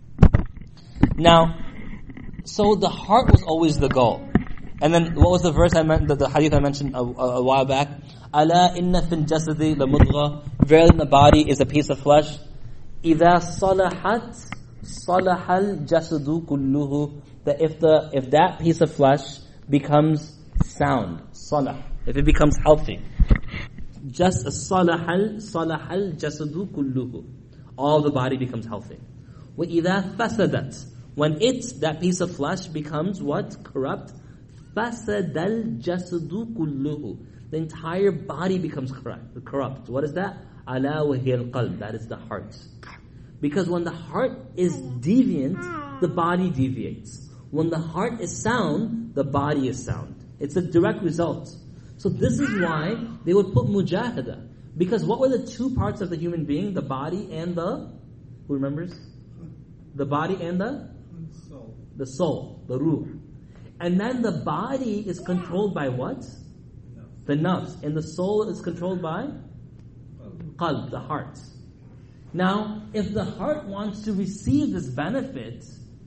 Now, so the heart was always the goal. And then what was the verse the hadith I mentioned a while back? Ala inna fil jasadi la mudgha. Verily the body is a piece of flesh. إِذَا صَلَحَتْ صَلَحَ الْجَسَدُ كُلُّهُ. That if that piece of flesh becomes sound, salah, if it becomes healthy, just صَلَحَ الْجَسَدُ كُلُّهُ. All the body becomes healthy. وَإِذَا فَسَدَتْ. When that piece of flesh becomes what? Corrupt. فَسَدَ الْجَسَدُ كُلُّهُ. The entire body becomes corrupt. What is that? أَلَا وَهِيَ الْقَلْبِ. That is the heart. Because when the heart is deviant, the body deviates. When the heart is sound, the body is sound. It's a direct result. So this is why they would put mujahada. Because what were the two parts of the human being? The body and who remembers? The body and the soul, the ruh. And then the body is controlled by what? The nafs. And the soul is controlled by qalb, the heart. Now, if the heart wants to receive this benefit,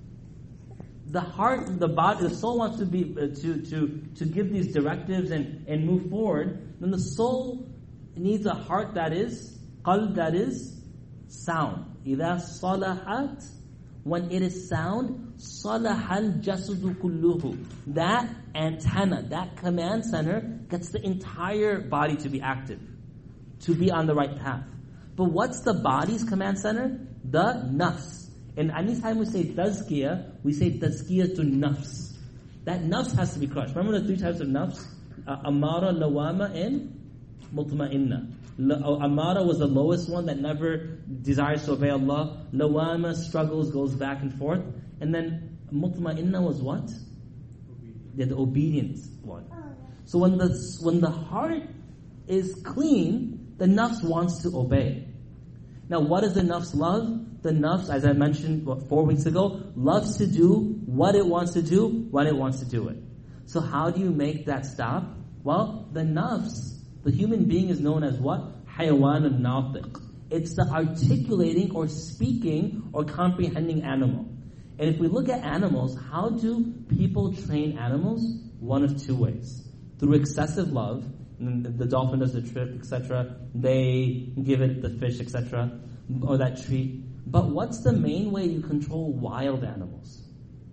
the heart, the body, the soul wants to be to give these directives and move forward, then the soul needs a heart that is qalb, that is sound. إِذَا صَلَحَتْ, when it is sound, صَلَحَ الْجَسُدُ كُلُّهُ. That antenna, that command center gets the entire body to be active, to be on the right path. But what's the body's command center? The nafs. And anytime we say tazkiyah, we say tazkiyah to nafs. That nafs has to be crushed. Remember the three types of nafs? Amara, lawama, and mutma'inna. Amara was the lowest one that never desires to obey Allah. Lawama struggles, goes back and forth. And then mutma'inna was what? Yeah, the obedience one. So when the heart is clean, the nafs wants to obey. Now what does the nafs love? The nafs, as I mentioned 4 weeks ago, loves to do what it wants to do when it wants to do it. So how do you make that stop? Well, the nafs, the human being is known as what? Hayawan al-natiq. It's the articulating or speaking or comprehending animal. And if we look at animals, how do people train animals? One of two ways. Through excessive love, and the dolphin does the trick, etc. They give it the fish, etc. Or that treat. But what's the main way you control wild animals?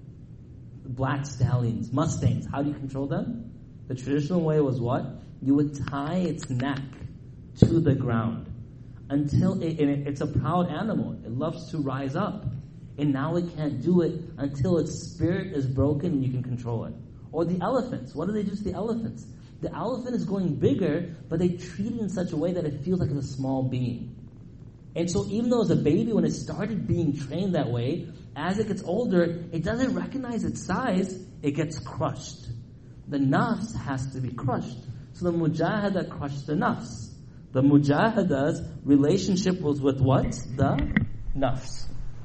Black stallions, mustangs, how do you control them? The traditional way was what? You would tie its neck to the ground until it's a proud animal. It loves to rise up. And now it can't do it until its spirit is broken and you can control it. Or the elephants. What do they do to the elephants? The elephant is going bigger, but they treat it in such a way that it feels like it's a small being. And so even though as a baby, when it started being trained that way, as it gets older, it doesn't recognize its size, it gets crushed. The nafs has to be crushed. So the mujahada crushed the nafs. The mujahada's relationship was with what? The nafs.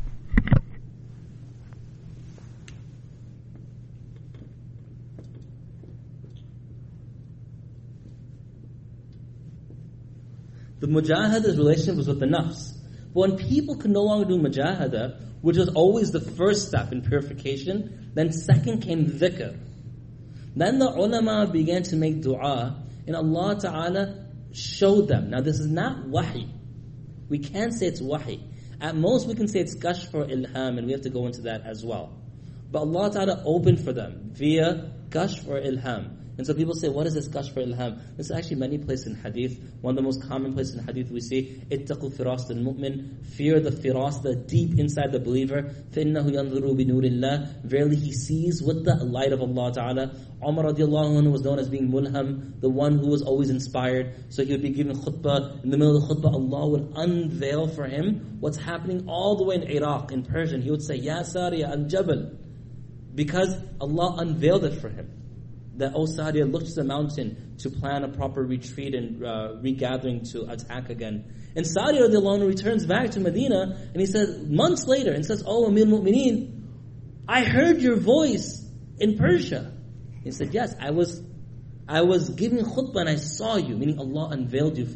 The mujahada's relationship was with the nafs. But when people could no longer do mujahada, which was always the first step in purification, then second came dhikr. Then the ulama began to make dua, and Allah Ta'ala showed them. Now this is not wahi. We can't say it's wahi. At most we can say it's kashf or ilham, and we have to go into that as well. But Allah Ta'ala opened for them via kashf or ilham. And so people say, what is this kashf or ilham? This is actually many places in hadith. One of the most common places in hadith we see, ittaqu firas al-mu'min, fear the firas, the deep inside the believer. فَإِنَّهُ يَنْظُرُ بِنُورِ اللَّهِ, verily he sees with the light of Allah Ta'ala. Umar radiallahu anhu was known as being mulham, the one who was always inspired. So he would be given khutbah. In the middle of the khutbah, Allah would unveil for him what's happening all the way in Iraq, in Persian. He would say, Ya Sariya al-Jabal, because Allah unveiled it for him. That, O Sariya, look to the mountain to plan a proper retreat and regathering to attack again. And Sariya radiallahu anhu returns back to Medina, and he says, months later, and says, Oh Amir al-Mu'mineen, I heard your voice in Persia. He said, yes, I was giving khutbah and I saw you, meaning Allah unveiled you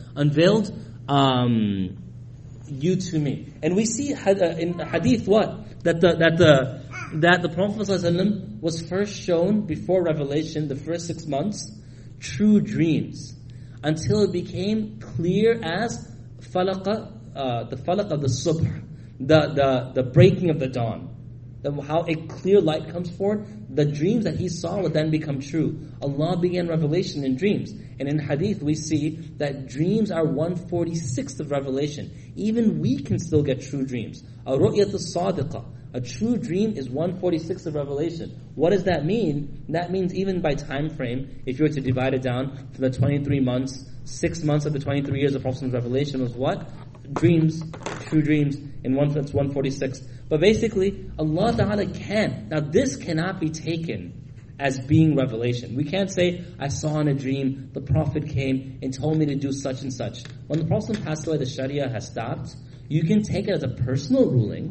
you to me. And we see in hadith what? That the Prophet ﷺ was first shown before revelation, the first 6 months, true dreams, until it became clear as the falaq of the subh, the breaking of the dawn. How a clear light comes forth, the dreams that he saw would then become true. Allah began revelation in dreams. And in hadith we see that dreams are 1/46 of revelation. Even we can still get true dreams. A ru'yat as-sadiqah, a true dream is 1/46 of revelation. What does that mean? That means even by time frame, if you were to divide it down for the 23 months, 6 months of the 23 years of Prophet's revelation was what? Dreams, true dreams, and that's 1/46. But basically, Allah Ta'ala can. Now this cannot be taken as being revelation. We can't say, I saw in a dream, the Prophet came and told me to do such and such. When the Prophet passed away, the Sharia has stopped. You can take it as a personal ruling,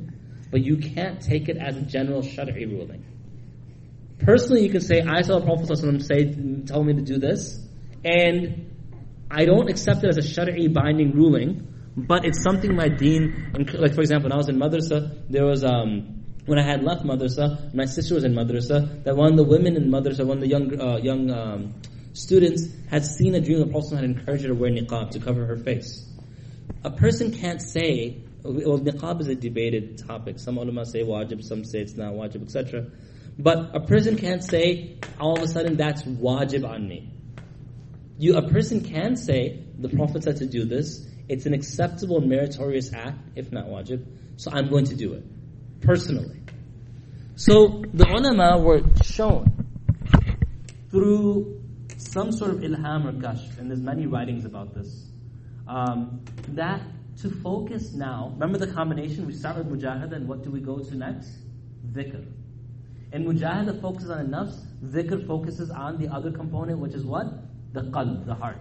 but you can't take it as a general Shari'i ruling. Personally, you can say, I saw the Prophet ﷺ tell me to do this, and I don't accept it as a Shari'i binding ruling, but it's something my deen, like for example, when I was in madrasa, there was, when I had left madrasa, my sister was in madrasa, that one of the women in madrasa, one of the young students, had seen a dream the Prophet had encouraged her to wear niqab, to cover her face. A person can't say, well, niqab is a debated topic. Some ulama say wajib, some say it's not wajib, etc. But a person can't say, all of a sudden, that's wajib on me. A person can say, the Prophet said to do this, it's an acceptable and meritorious act, if not wajib, so I'm going to do it, personally. So, the ulama were shown through some sort of ilham or kashf, and there's many writings about this, that to focus now, remember the combination, we start with mujahada, and what do we go to next? Dhikr. And mujahada focuses on the nafs, dhikr focuses on the other component, which is what? The qalb, the heart.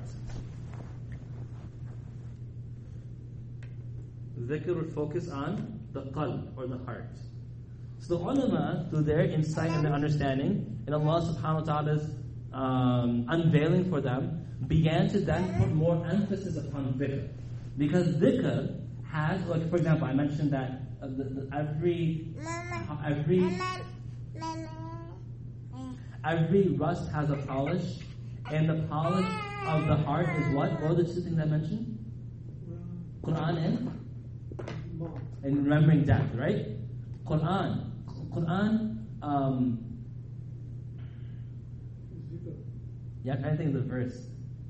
Dhikr would focus on the qalb, or the heart. So the ulama, through their insight and their understanding, and Allah subhanahu wa ta'ala's unveiling for them, began to then put more emphasis upon dhikr. Because dhikr has, like for example, I mentioned that every rust has a polish, and the polish of the heart is what? What are the two things I mentioned? Quran and remembering death, right? Quran. Yeah, I'm trying to think of the verse.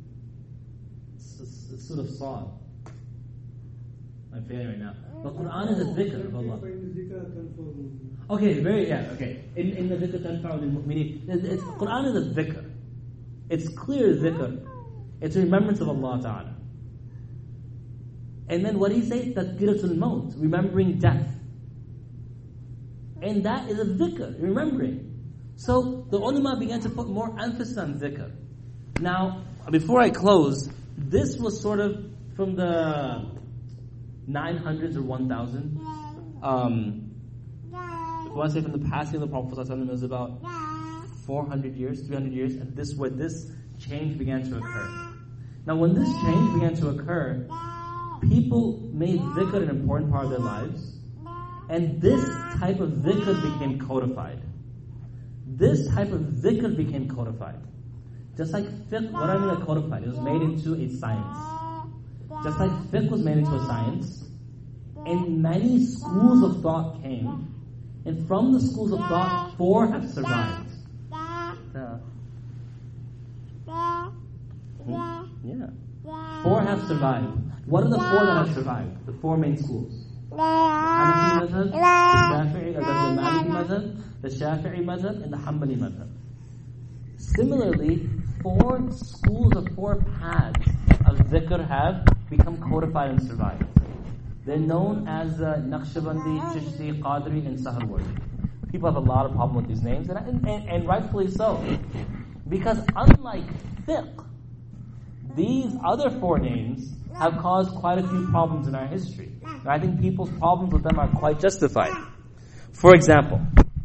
It's sort of Saad. I'm failing right now. But Quran is a dhikr of Allah. Okay, okay. In the dhikr tanfa'u lil-mu'minin. Quran is a dhikr. It's clear dhikr. It's a remembrance of Allah Ta'ala. And then what do you say? Tadhkiratul maut, remembering death. And that is a dhikr, remembering. So the ulama began to put more emphasis on dhikr. Now, before I close, this was sort of from the 900s or 1000. If I want to say from the passing of the Prophet ﷺ, it was about 400 years, 300 years, and this where this change began to occur. Now, when this change began to occur, people made dhikr an important part of their lives, and this type of dhikr became codified. This type of dhikr became codified. Just like fiqh, what I mean by codified, it was made into a science. Just like fiqh was made into a science, and many schools of thought came, and from the schools of thought, 4 have survived. Yeah. 4 have survived. What are the 4 that have survived? The 4 main schools. The Hanafi madhab, the Maliki madhab, the Shafi'i madhab, and the Hanbali madhab. Similarly, 4 schools of 4 paths of dhikr have become codified and survived. They're known as Naqshbandi, Chishti, Qadri, and Saharwardi. People have a lot of problem with these names, and rightfully so. Because unlike fiqh, these other 4 names have caused quite a few problems in our history. And I think people's problems with them are quite justified. For example,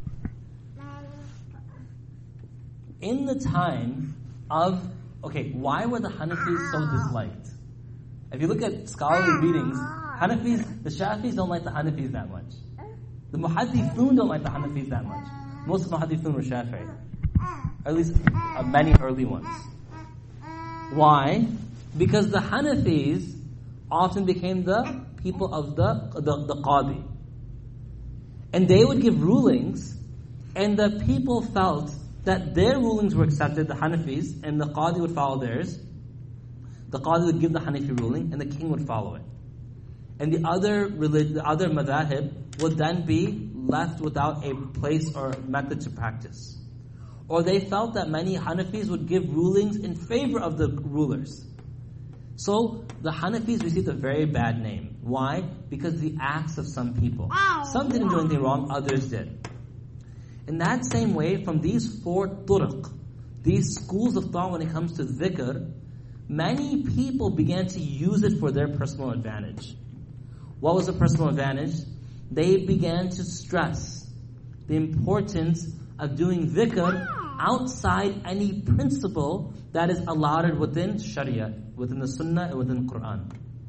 in the time of, why were the Hanafis so disliked? If you look at scholarly readings, the Shafis don't like the Hanafis that much. The Muhaddithun don't like the Hanafis that much. Most of the Muhaddithun were Shafi'i. At least many early ones. Why? Because the Hanafis often became the people of the Qadi. And they would give rulings, and the people felt that their rulings were accepted, the Hanafis, and the Qadi would follow theirs. The Qadi would give the Hanafi ruling, and the king would follow it. And the other madhahib would then be left without a place or method to practice. Or they felt that many Hanafis would give rulings in favor of the rulers. So the Hanafis received a very bad name. Why? Because the acts of some people. Some didn't do anything wrong, others did. In that same way, from these 4 turuq, these schools of thought when it comes to dhikr, many people began to use it for their personal advantage. What was the personal advantage? they began to stress the importance of doing dhikr outside any principle that is allotted within Sharia, within the Sunnah and within Quran.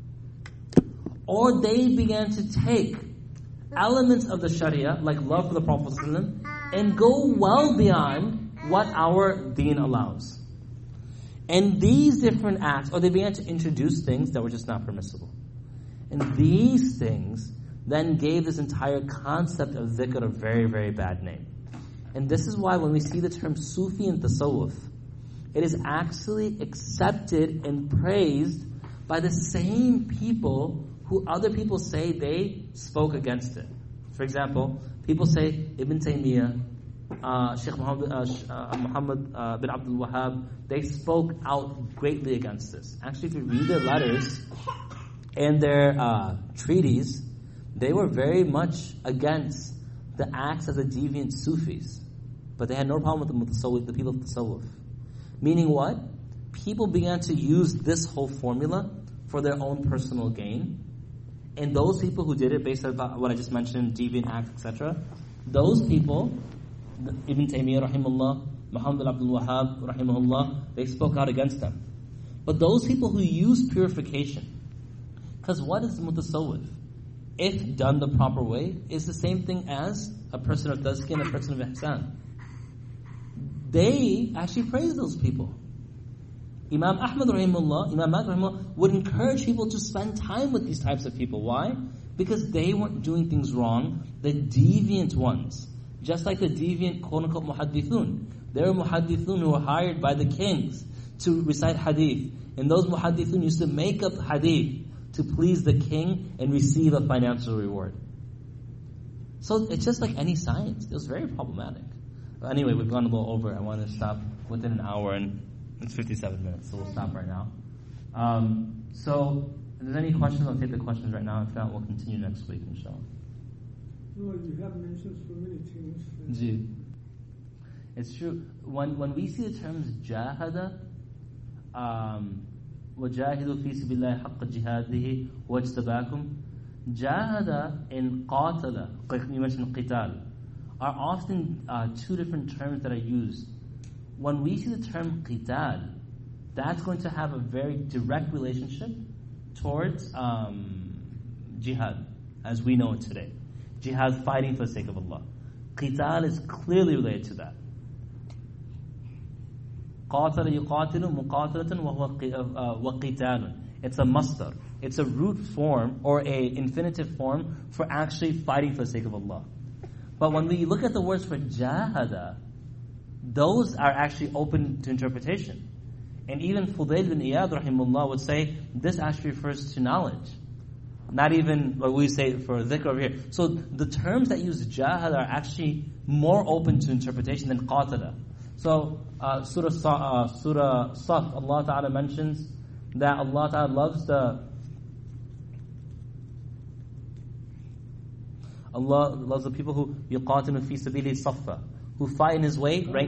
Or they began to take elements of the Sharia, like love for the Prophet ﷺ, and go well beyond what our deen allows. And these different acts, or they began to introduce things that were just not permissible. And these things then gave this entire concept of dhikr a very, very bad name. And this is why when we see the term Sufi and Tasawwuf, it is actually accepted and praised by the same people who other people say they spoke against it. For example, people say Ibn Taymiyyah, Sheikh Muhammad bin Abdul Wahhab, they spoke out greatly against this. Actually, if you read their letters and their treaties, they were very much against the acts of the deviant Sufis. But they had no problem with the people of Tasawwuf. Meaning what? People began to use this whole formula for their own personal gain. And those people who did it based on what I just mentioned, deviant acts, etc., those people, Ibn Taymiyyah rahimahullah, Muhammad bin Abdul Wahhab rahimahullah, they spoke out against them. But those people who use purification, because what is mutasawwif? If done the proper way, is the same thing as a person of tazkiyah and a person of ihsan. They actually praise those people. Imam Ahmad rahimahullah, Imam Malik rahimahullah would encourage people to spend time with these types of people. Why? Because they weren't doing things wrong. The deviant ones, just like the deviant quote-unquote muhaddithun. There were muhaddithun who were hired by the kings to recite hadith. And those muhaddithun used to make up hadith to please the king and receive a financial reward. So it's just like any science. It was very problematic. But anyway, we've gone a little over. I want to stop within an hour and it's 57 minutes, so we'll stop right now. So if there's any questions, I'll take the questions right now. If not, we'll continue next week, inshallah. Well, you have mentioned so many things. Ji. It's true. When we see the terms jahada, وَجَاهِدُوا فِي سَبِيلِ اللَّهِ حَقَّ جِهَادِهِ وَاجْتَبَاكُمْ, jahada and qatala, like you mentioned qital, are often two different terms that are used. When we see the term qital, that's going to have a very direct relationship towards jihad, as we know it today. Jihad, fighting for the sake of Allah. Qital is clearly related to that. قَاتَلَ يُقَاتِلُ مُقَاتَلَةً وَقِتَالٌ. It's a masdar. It's a root form or a infinitive form for actually fighting for the sake of Allah. But when we look at the words for jahada, those are actually open to interpretation. And even Fudayl bin Iyad rahimahullah would say, this actually refers to knowledge. Not even what we say for dhikr over here. So the terms that use jahad are actually more open to interpretation than qatala. So Surah Saf, Allah Ta'ala mentions that Allah Ta'ala loves the people who yuqatilu fi sabili saffa, who fight in His way, right?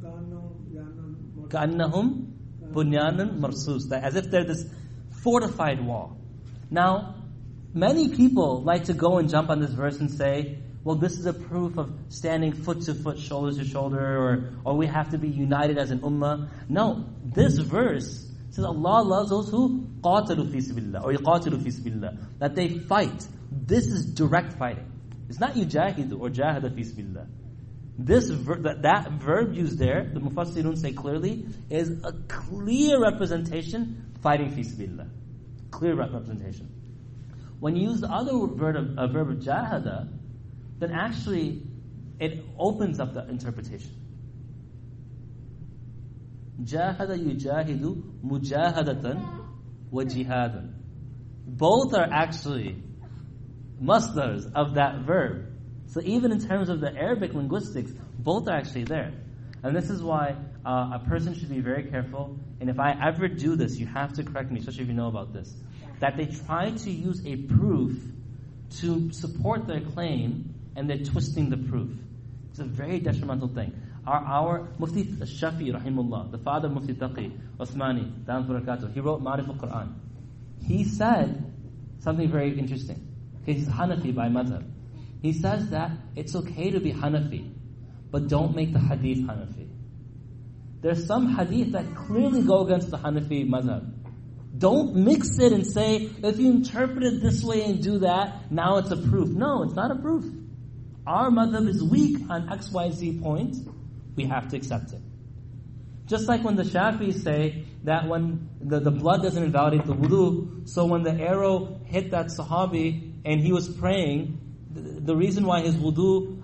Ka'annahum bunyanun marsus, as if they're this fortified wall. Now, many people like to go and jump on this verse and say, well, this is a proof of standing foot to foot, shoulder to shoulder, or we have to be united as an ummah. No, this verse says Allah loves those who qatalu fi sabilillah, or yuqatilu fi sabilillah, that they fight. This is direct fighting. It's not yujahidu or jahada fi sabilillah. That verb used there, the Mufassirun say clearly, is a clear representation fighting fi sabilillah. Clear representation. When you use the other verb of jahada, then actually it opens up the interpretation. Jahada yujahidu mujahadatan wa jihadan. Both are actually masdars of that verb. So even in terms of the Arabic linguistics, both are actually there. And this is why a person should be very careful. And if I ever do this, you have to correct me, especially if you know about this. That they try to use a proof to support their claim, and they're twisting the proof. It's a very detrimental thing. Our Mufti Shafi rahimullah, the father of Mufti Taqi Uthmani, Da'am Barakatuh, he wrote Ma'rif al-Quran. He said something very interesting. He's Hanafi by madhab. He says that it's okay to be Hanafi, but don't make the hadith Hanafi. There's some hadith that clearly go against the Hanafi madhab. Don't mix it and say, if you interpret it this way and do that, now it's a proof. No, it's not a proof. Our madhab is weak on XYZ point, we have to accept it. Just like when the Shafi'is say that when the blood doesn't invalidate the wudu, so when the arrow hit that Sahabi and he was praying, the reason why his wudu,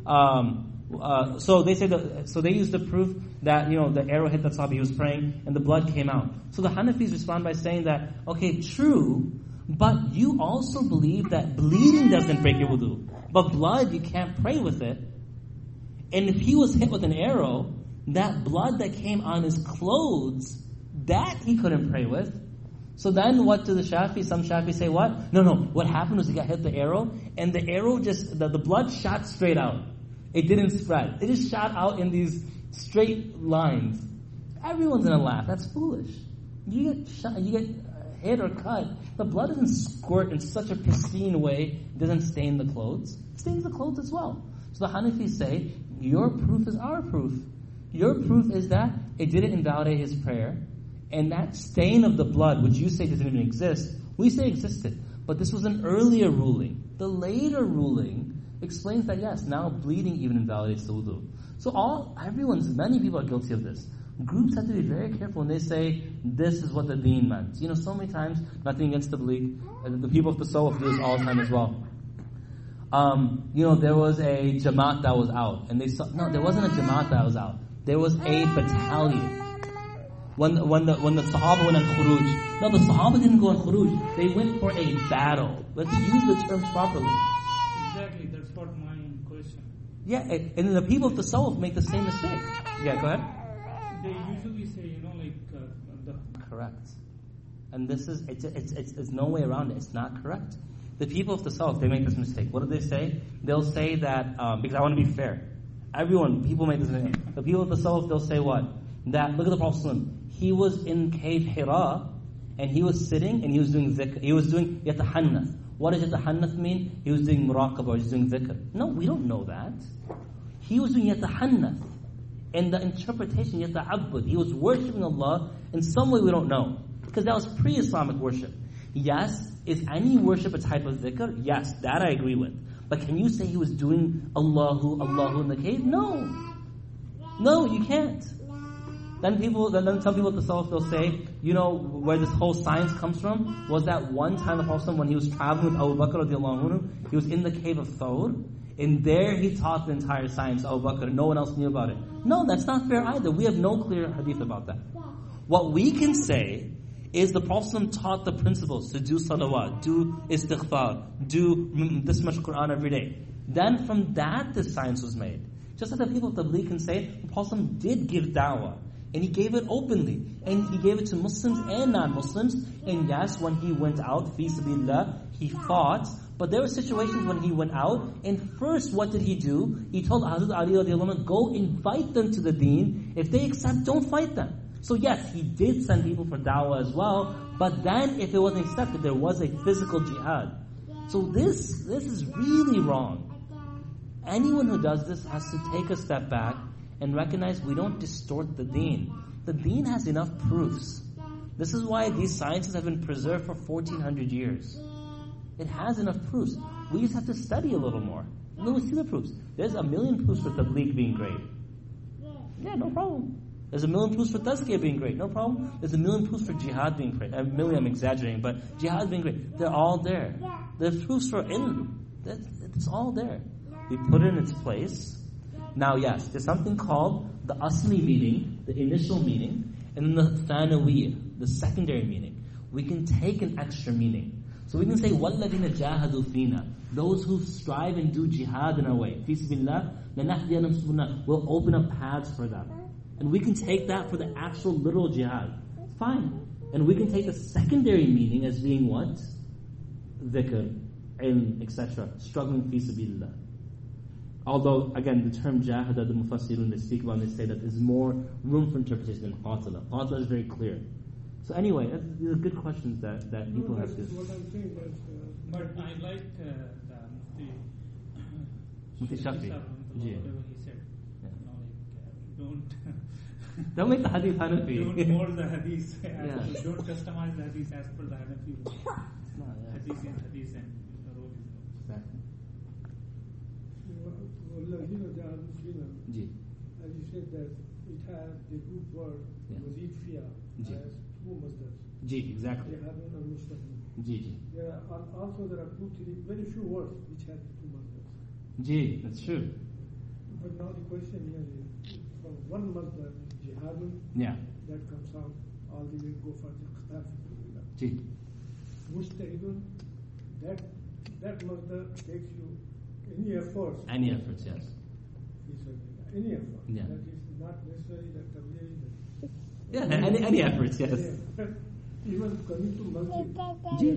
so they use the proof that, the arrow hit that Sahabi, he was praying, and the blood came out. So the Hanafis respond by saying that, okay, true, but you also believe that bleeding doesn't break your wudu. But blood, you can't pray with it. And if he was hit with an arrow, that blood that came on his clothes, that he couldn't pray with. So then what do some Shafi say what? No, what happened was he got hit the arrow, and the arrow the blood shot straight out. It didn't spread. It just shot out in these straight lines. Everyone's gonna laugh. That's foolish. You get hit or cut, the blood doesn't squirt in such a pristine way, it doesn't stain the clothes. It stains the clothes as well. So the Hanafis say, your proof is our proof. Your proof is that it didn't invalidate his prayer, and that stain of the blood, which you say doesn't even exist, we say existed. But this was an earlier ruling. The later ruling explains that yes, now bleeding even invalidates the wudu. So many people are guilty of this. Groups have to be very careful when they say, this is what the deen meant. So many times, nothing against the Tabligh, the people of the Tasawwuf do this all the time as well. There was a Jamaat that was out, and there wasn't a Jamaat that was out. There was a battalion. When the Sahaba went on Khuruj, no, the Sahaba didn't go on Khuruj. They went for a battle. Let's use the terms properly. Exactly, that's what my question. Yeah, and the people of the Tasawwuf make the same mistake. Yeah, go ahead. They usually say, Correct. And this is, it's no way around it. It's not correct. The people of the Tasawwuf, they make this mistake. What do they say? They'll say that, because I want to be fair. People make this mistake. The people of the Tasawwuf, they'll say what? That, look at the Prophet ﷺ. He was in cave Hira, and he was sitting, and he was doing dhikr. He was doing yatahannath. What does yatahannath mean? He was doing muraqabah, or he was doing dhikr. No, we don't know that. He was doing yatahannath. And the interpretation, yata'abbud, he was worshipping Allah in some way we don't know. Because that was pre-Islamic worship. Yes, is any worship a type of dhikr? Yes, that I agree with. But can you say he was doing Allahu in the cave? No. No, you can't. Then some people at the Tasawwuf, they'll say, where this whole science comes from, was that one time the Prophet, when he was traveling with Abu Bakr radiallahu anhu, he was in the cave of Thawr, and there he taught the entire science, Abu Bakr, no one else knew about it. No, that's not fair either. We have no clear hadith about that. What we can say is the Prophet taught the principles to do salawat, do istighfar, do this much Quran every day. Then from that, the science was made. Just like the people of Tabligh can say, the Prophet did give da'wah. And he gave it openly. And he gave it to Muslims and non-Muslims. And yes, when he went out, fi sabilillah, he fought. But there were situations when he went out, and first, what did he do? He told Hazrat Ali radiallahu anhu, go invite them to the deen. If they accept, don't fight them. So yes, he did send people for da'wah as well, but then if it wasn't accepted, there was a physical jihad. So this is really wrong. Anyone who does this has to take a step back and recognize we don't distort the deen. The deen has enough proofs. This is why these sciences have been preserved for 1400 years. It has enough proofs. We just have to study a little more. And then we see the proofs. There's a million proofs for tabligh being great. Yeah, no problem. There's a million proofs for tazkiyah being great. No problem. There's a million proofs for jihad being great. A million, I'm exaggerating, but jihad being great. They're all there. There's proofs for ilm. It's all there. We put it in its place. Now, yes, there's something called the asli meaning, the initial meaning, and then the thanawiyya, the secondary meaning. We can take an extra meaning. So we can say, وَالَّذِينَ جَاهَدُوا فِينَا, those who strive and do jihad in our way. فِي سَبِيلِ اللَّهِ لَنَهْدِيَنَّهُمْ سُبُلَنَا, we'll open up paths for them. And we can take that for the actual literal jihad. Fine. And we can take the secondary meaning as being what? Dhikr, ilm, etc. Struggling fi sabilillah. Although, again, the term jahada, the mufassirun, they speak about, they say that there's more room for interpretation than qatala. Qatala is very clear. So anyway, these are good questions that people have to... What I'm saying is, but I like the Mufti Mufti Shafi. Whatever he said. Yeah. Don't Don't make the hadith Hanafi. don't mold the hadith. Yeah. Don't customize the hadith as per the Hanafi. No, yeah. Hadith is hadith and the role is role. Exactly. As Ji. you said that it has the root word Yeah. Mazid Fia Ji. as two masdars. Ji, exactly. Jihabun and Mustaqim. Ji. There are also there are two, three, very few words which have two masdars. Ji, that's true. But now the question here is from one masdar, Jihadun, Yeah. that comes out all the way go for the Qatar Fiqhullah. Ji. Mustahidun, that masdar takes you any efforts. Any efforts, yes. Any effort. Yeah. That is not necessarily that tabligh. Yeah, any efforts, yes. Even coming to masjid. Ji.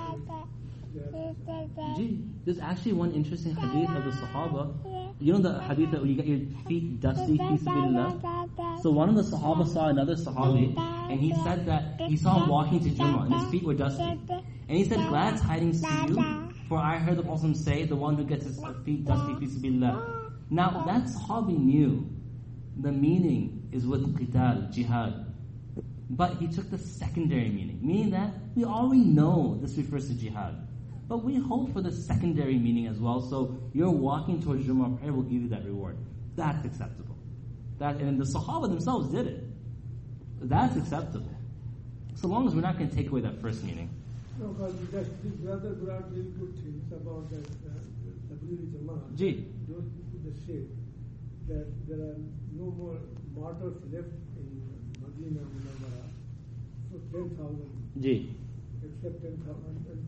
Yeah. Ji. There's actually one interesting hadith of the Sahaba. You know the hadith that you get your feet dusty, fi sabilillah? So one of the Sahaba saw another Sahabi, and he said that he saw him walking to Jummah, and his feet were dusty. And he said, glad tidings to you, for I heard the Prophet say, the one who gets his feet dusty, fi sabilillah. Now, that Sahabi knew the meaning is with qital, jihad. But he took the secondary meaning, meaning that we already know this refers to jihad. But we hope for the secondary meaning as well, so your walking towards Jummah prayer will give you that reward. That's acceptable. And the Sahaba themselves did it. That's acceptable. So long as we're not going to take away that first meaning. No, but the other brought really good things about that Tabligh Jamaat. Ji. Those people that say that there are no more martyrs left in Medina Munawwara. So 10,000, Ji. except 10,000. And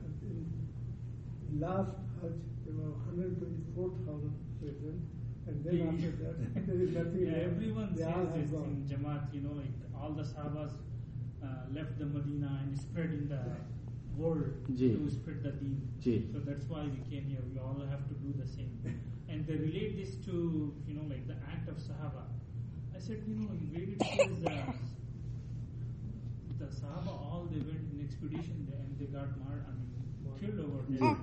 in last Hajj, there were 124,000 present. And then after that, there is nothing Yeah, left. everyone They all says have this gone. in Jamaat, like all the Sahabas left the Medina and spread in the world Ji. to spread the deen. Ji. So that's why we came here. We all have to do the same. And they relate this to, like the act of Sahaba. I said, where it says the Sahaba, all they went in expedition there and they got killed over there.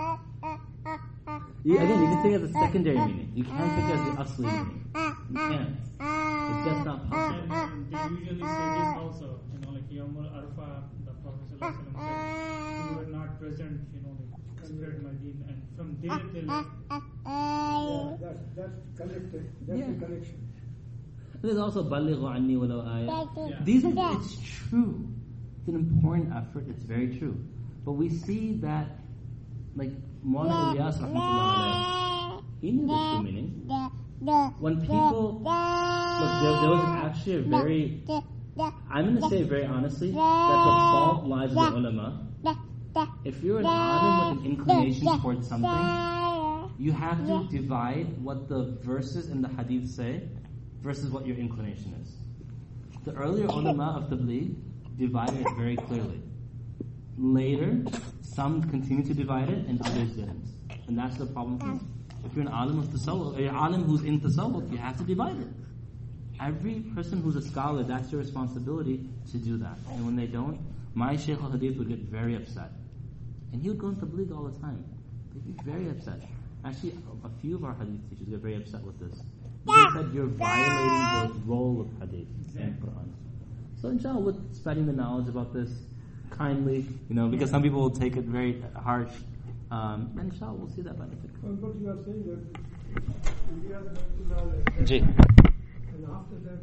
Again, you can take it as a secondary meaning. You can't take it as the asli meaning. You can't. It's just not possible. And they usually say this also, like Yawmul Arfa, the Prophet ﷺ said, who were not present, spread my deen, and from there they left. Yeah, that's connected. That's the connection. There's also balighu anni walau ayah. Yeah. These are, it's true. It's an important effort. It's very true. But we see that, like Maulana Ilyas rahmatullah alayhi, he knew the true meaning. When people, look, there was actually a very, I'm going to say very honestly, that the fault lies with the ulama. If you're an alim with an inclination towards something, you have to divide what the verses in the hadith say versus what your inclination is. The earlier ulama of Tabligh divided it very clearly. Later, some continue to divide it and others didn't. And that's the problem. If you're an alim of tasawwuf, or you're an alim who's in tasawwuf, you have to divide it. Every person who's a scholar, that's your responsibility to do that. And when they don't, my Shaykh al-Hadith would get very upset. And he would go into Tabligh all the time. He'd be very upset. Actually, a few of our Hadith teachers get very upset with this. They said you're violating the role of Hadith in Quran. So inshallah, with spreading the knowledge about this kindly, because some people will take it very harsh, and inshallah we'll see that benefit. But you are saying that India has Ji. and after that,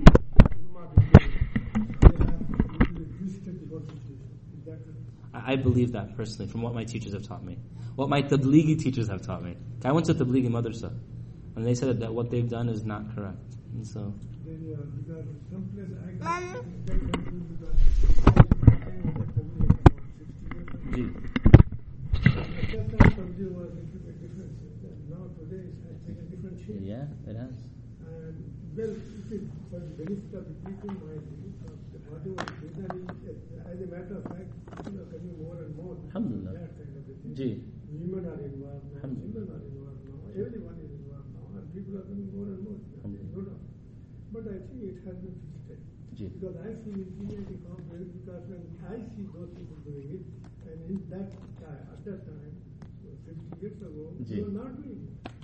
they have twisted the constitution. Is that correct? I believe that personally, from what my teachers have taught me, what my Tablighi teachers have taught me. I went to Tablighi madrasa, and they said that what they've done is not correct. And so, Then you are, because someplace I got get confused because I was about 60 years Ji. At that time, Tabligh was a little bit different. Now today it has taken different shape. Yeah, it has. And well, it is for the benefit of the people, my belief of the whatever as a matter of fact, people are coming more and more. Alhamdulillah. That kind of a thing. Ji. Women are involved now, children are involved now, everyone is involved now, and people are coming more and more. No doubt. But I think it has been twisted. Ji. Because I feel infinity complex because when I see those people doing it, and in that time, at that time, 50 years ago, Ji. they were not doing it.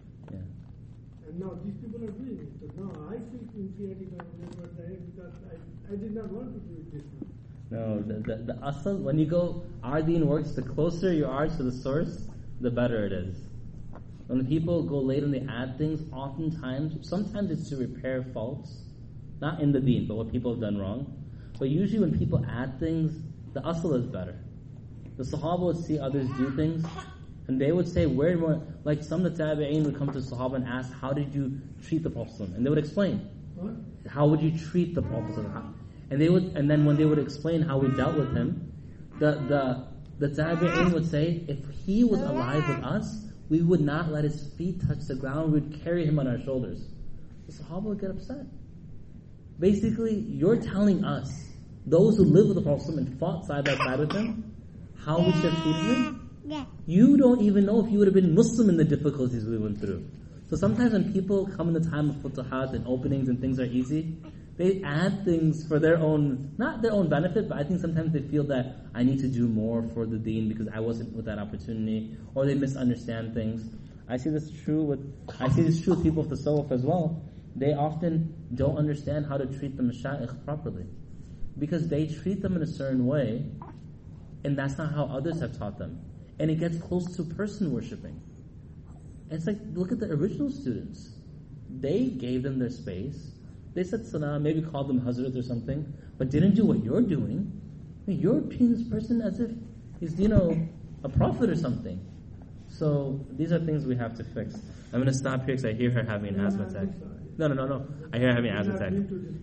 now these people are doing it. So now I feel inferiority because I did not want to do it this way. No, the asal, when you go, our deen works, the closer you are to the source, the better it is. When people go late and they add things, sometimes it's to repair faults, not in the deen, but what people have done wrong. But usually when people add things, the asal is better. The Sahaba would see others do things, and they would say, like some of the Tabi'een would come to Sahaba and ask, how did you treat the Prophet? And they would explain. What? How would you treat the Prophet? And then when they would explain how we dealt with him, the Tabi'een would say, if he was alive with us, we would not let his feet touch the ground, we would carry him on our shoulders. The Sahaba would get upset. Basically, you're telling us, those who live with the Prophet and fought side by side with him, how we should have treated him? You don't even know if you would have been Muslim in the difficulties we went through. So sometimes when people come in the time of futuhat and openings and things are easy, they add things for their own, not their own benefit, but I think sometimes they feel that I need to do more for the deen because I wasn't with that opportunity, or they misunderstand things. I see this true with people of the Tasawwuf as well. They often don't understand how to treat the mashayikh properly. Because they treat them in a certain way, and that's not how others have taught them. And it gets close to person worshipping. And it's like, look at the original students. They gave them their space. They said salam, maybe called them Hazrat or something, but didn't do what you're doing. I mean, you're treating this person as if he's, a prophet or something. So these are things we have to fix. I'm going to stop here because I hear her having an asthma attack. No. I hear her having an asthma attack.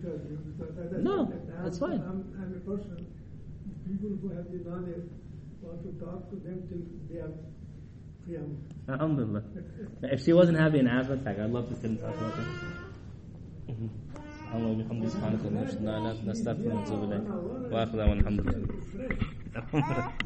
No, that's fine. I'm a person, people who have the knowledge want to talk to them till they are free. Alhamdulillah. If she wasn't having an asthma attack, I'd love to sit and talk about her. اللهم وبحمدك سبحانك اللهم وبحمدك نستغفرك ونتوب اليك واخر دعوانا الحمد لله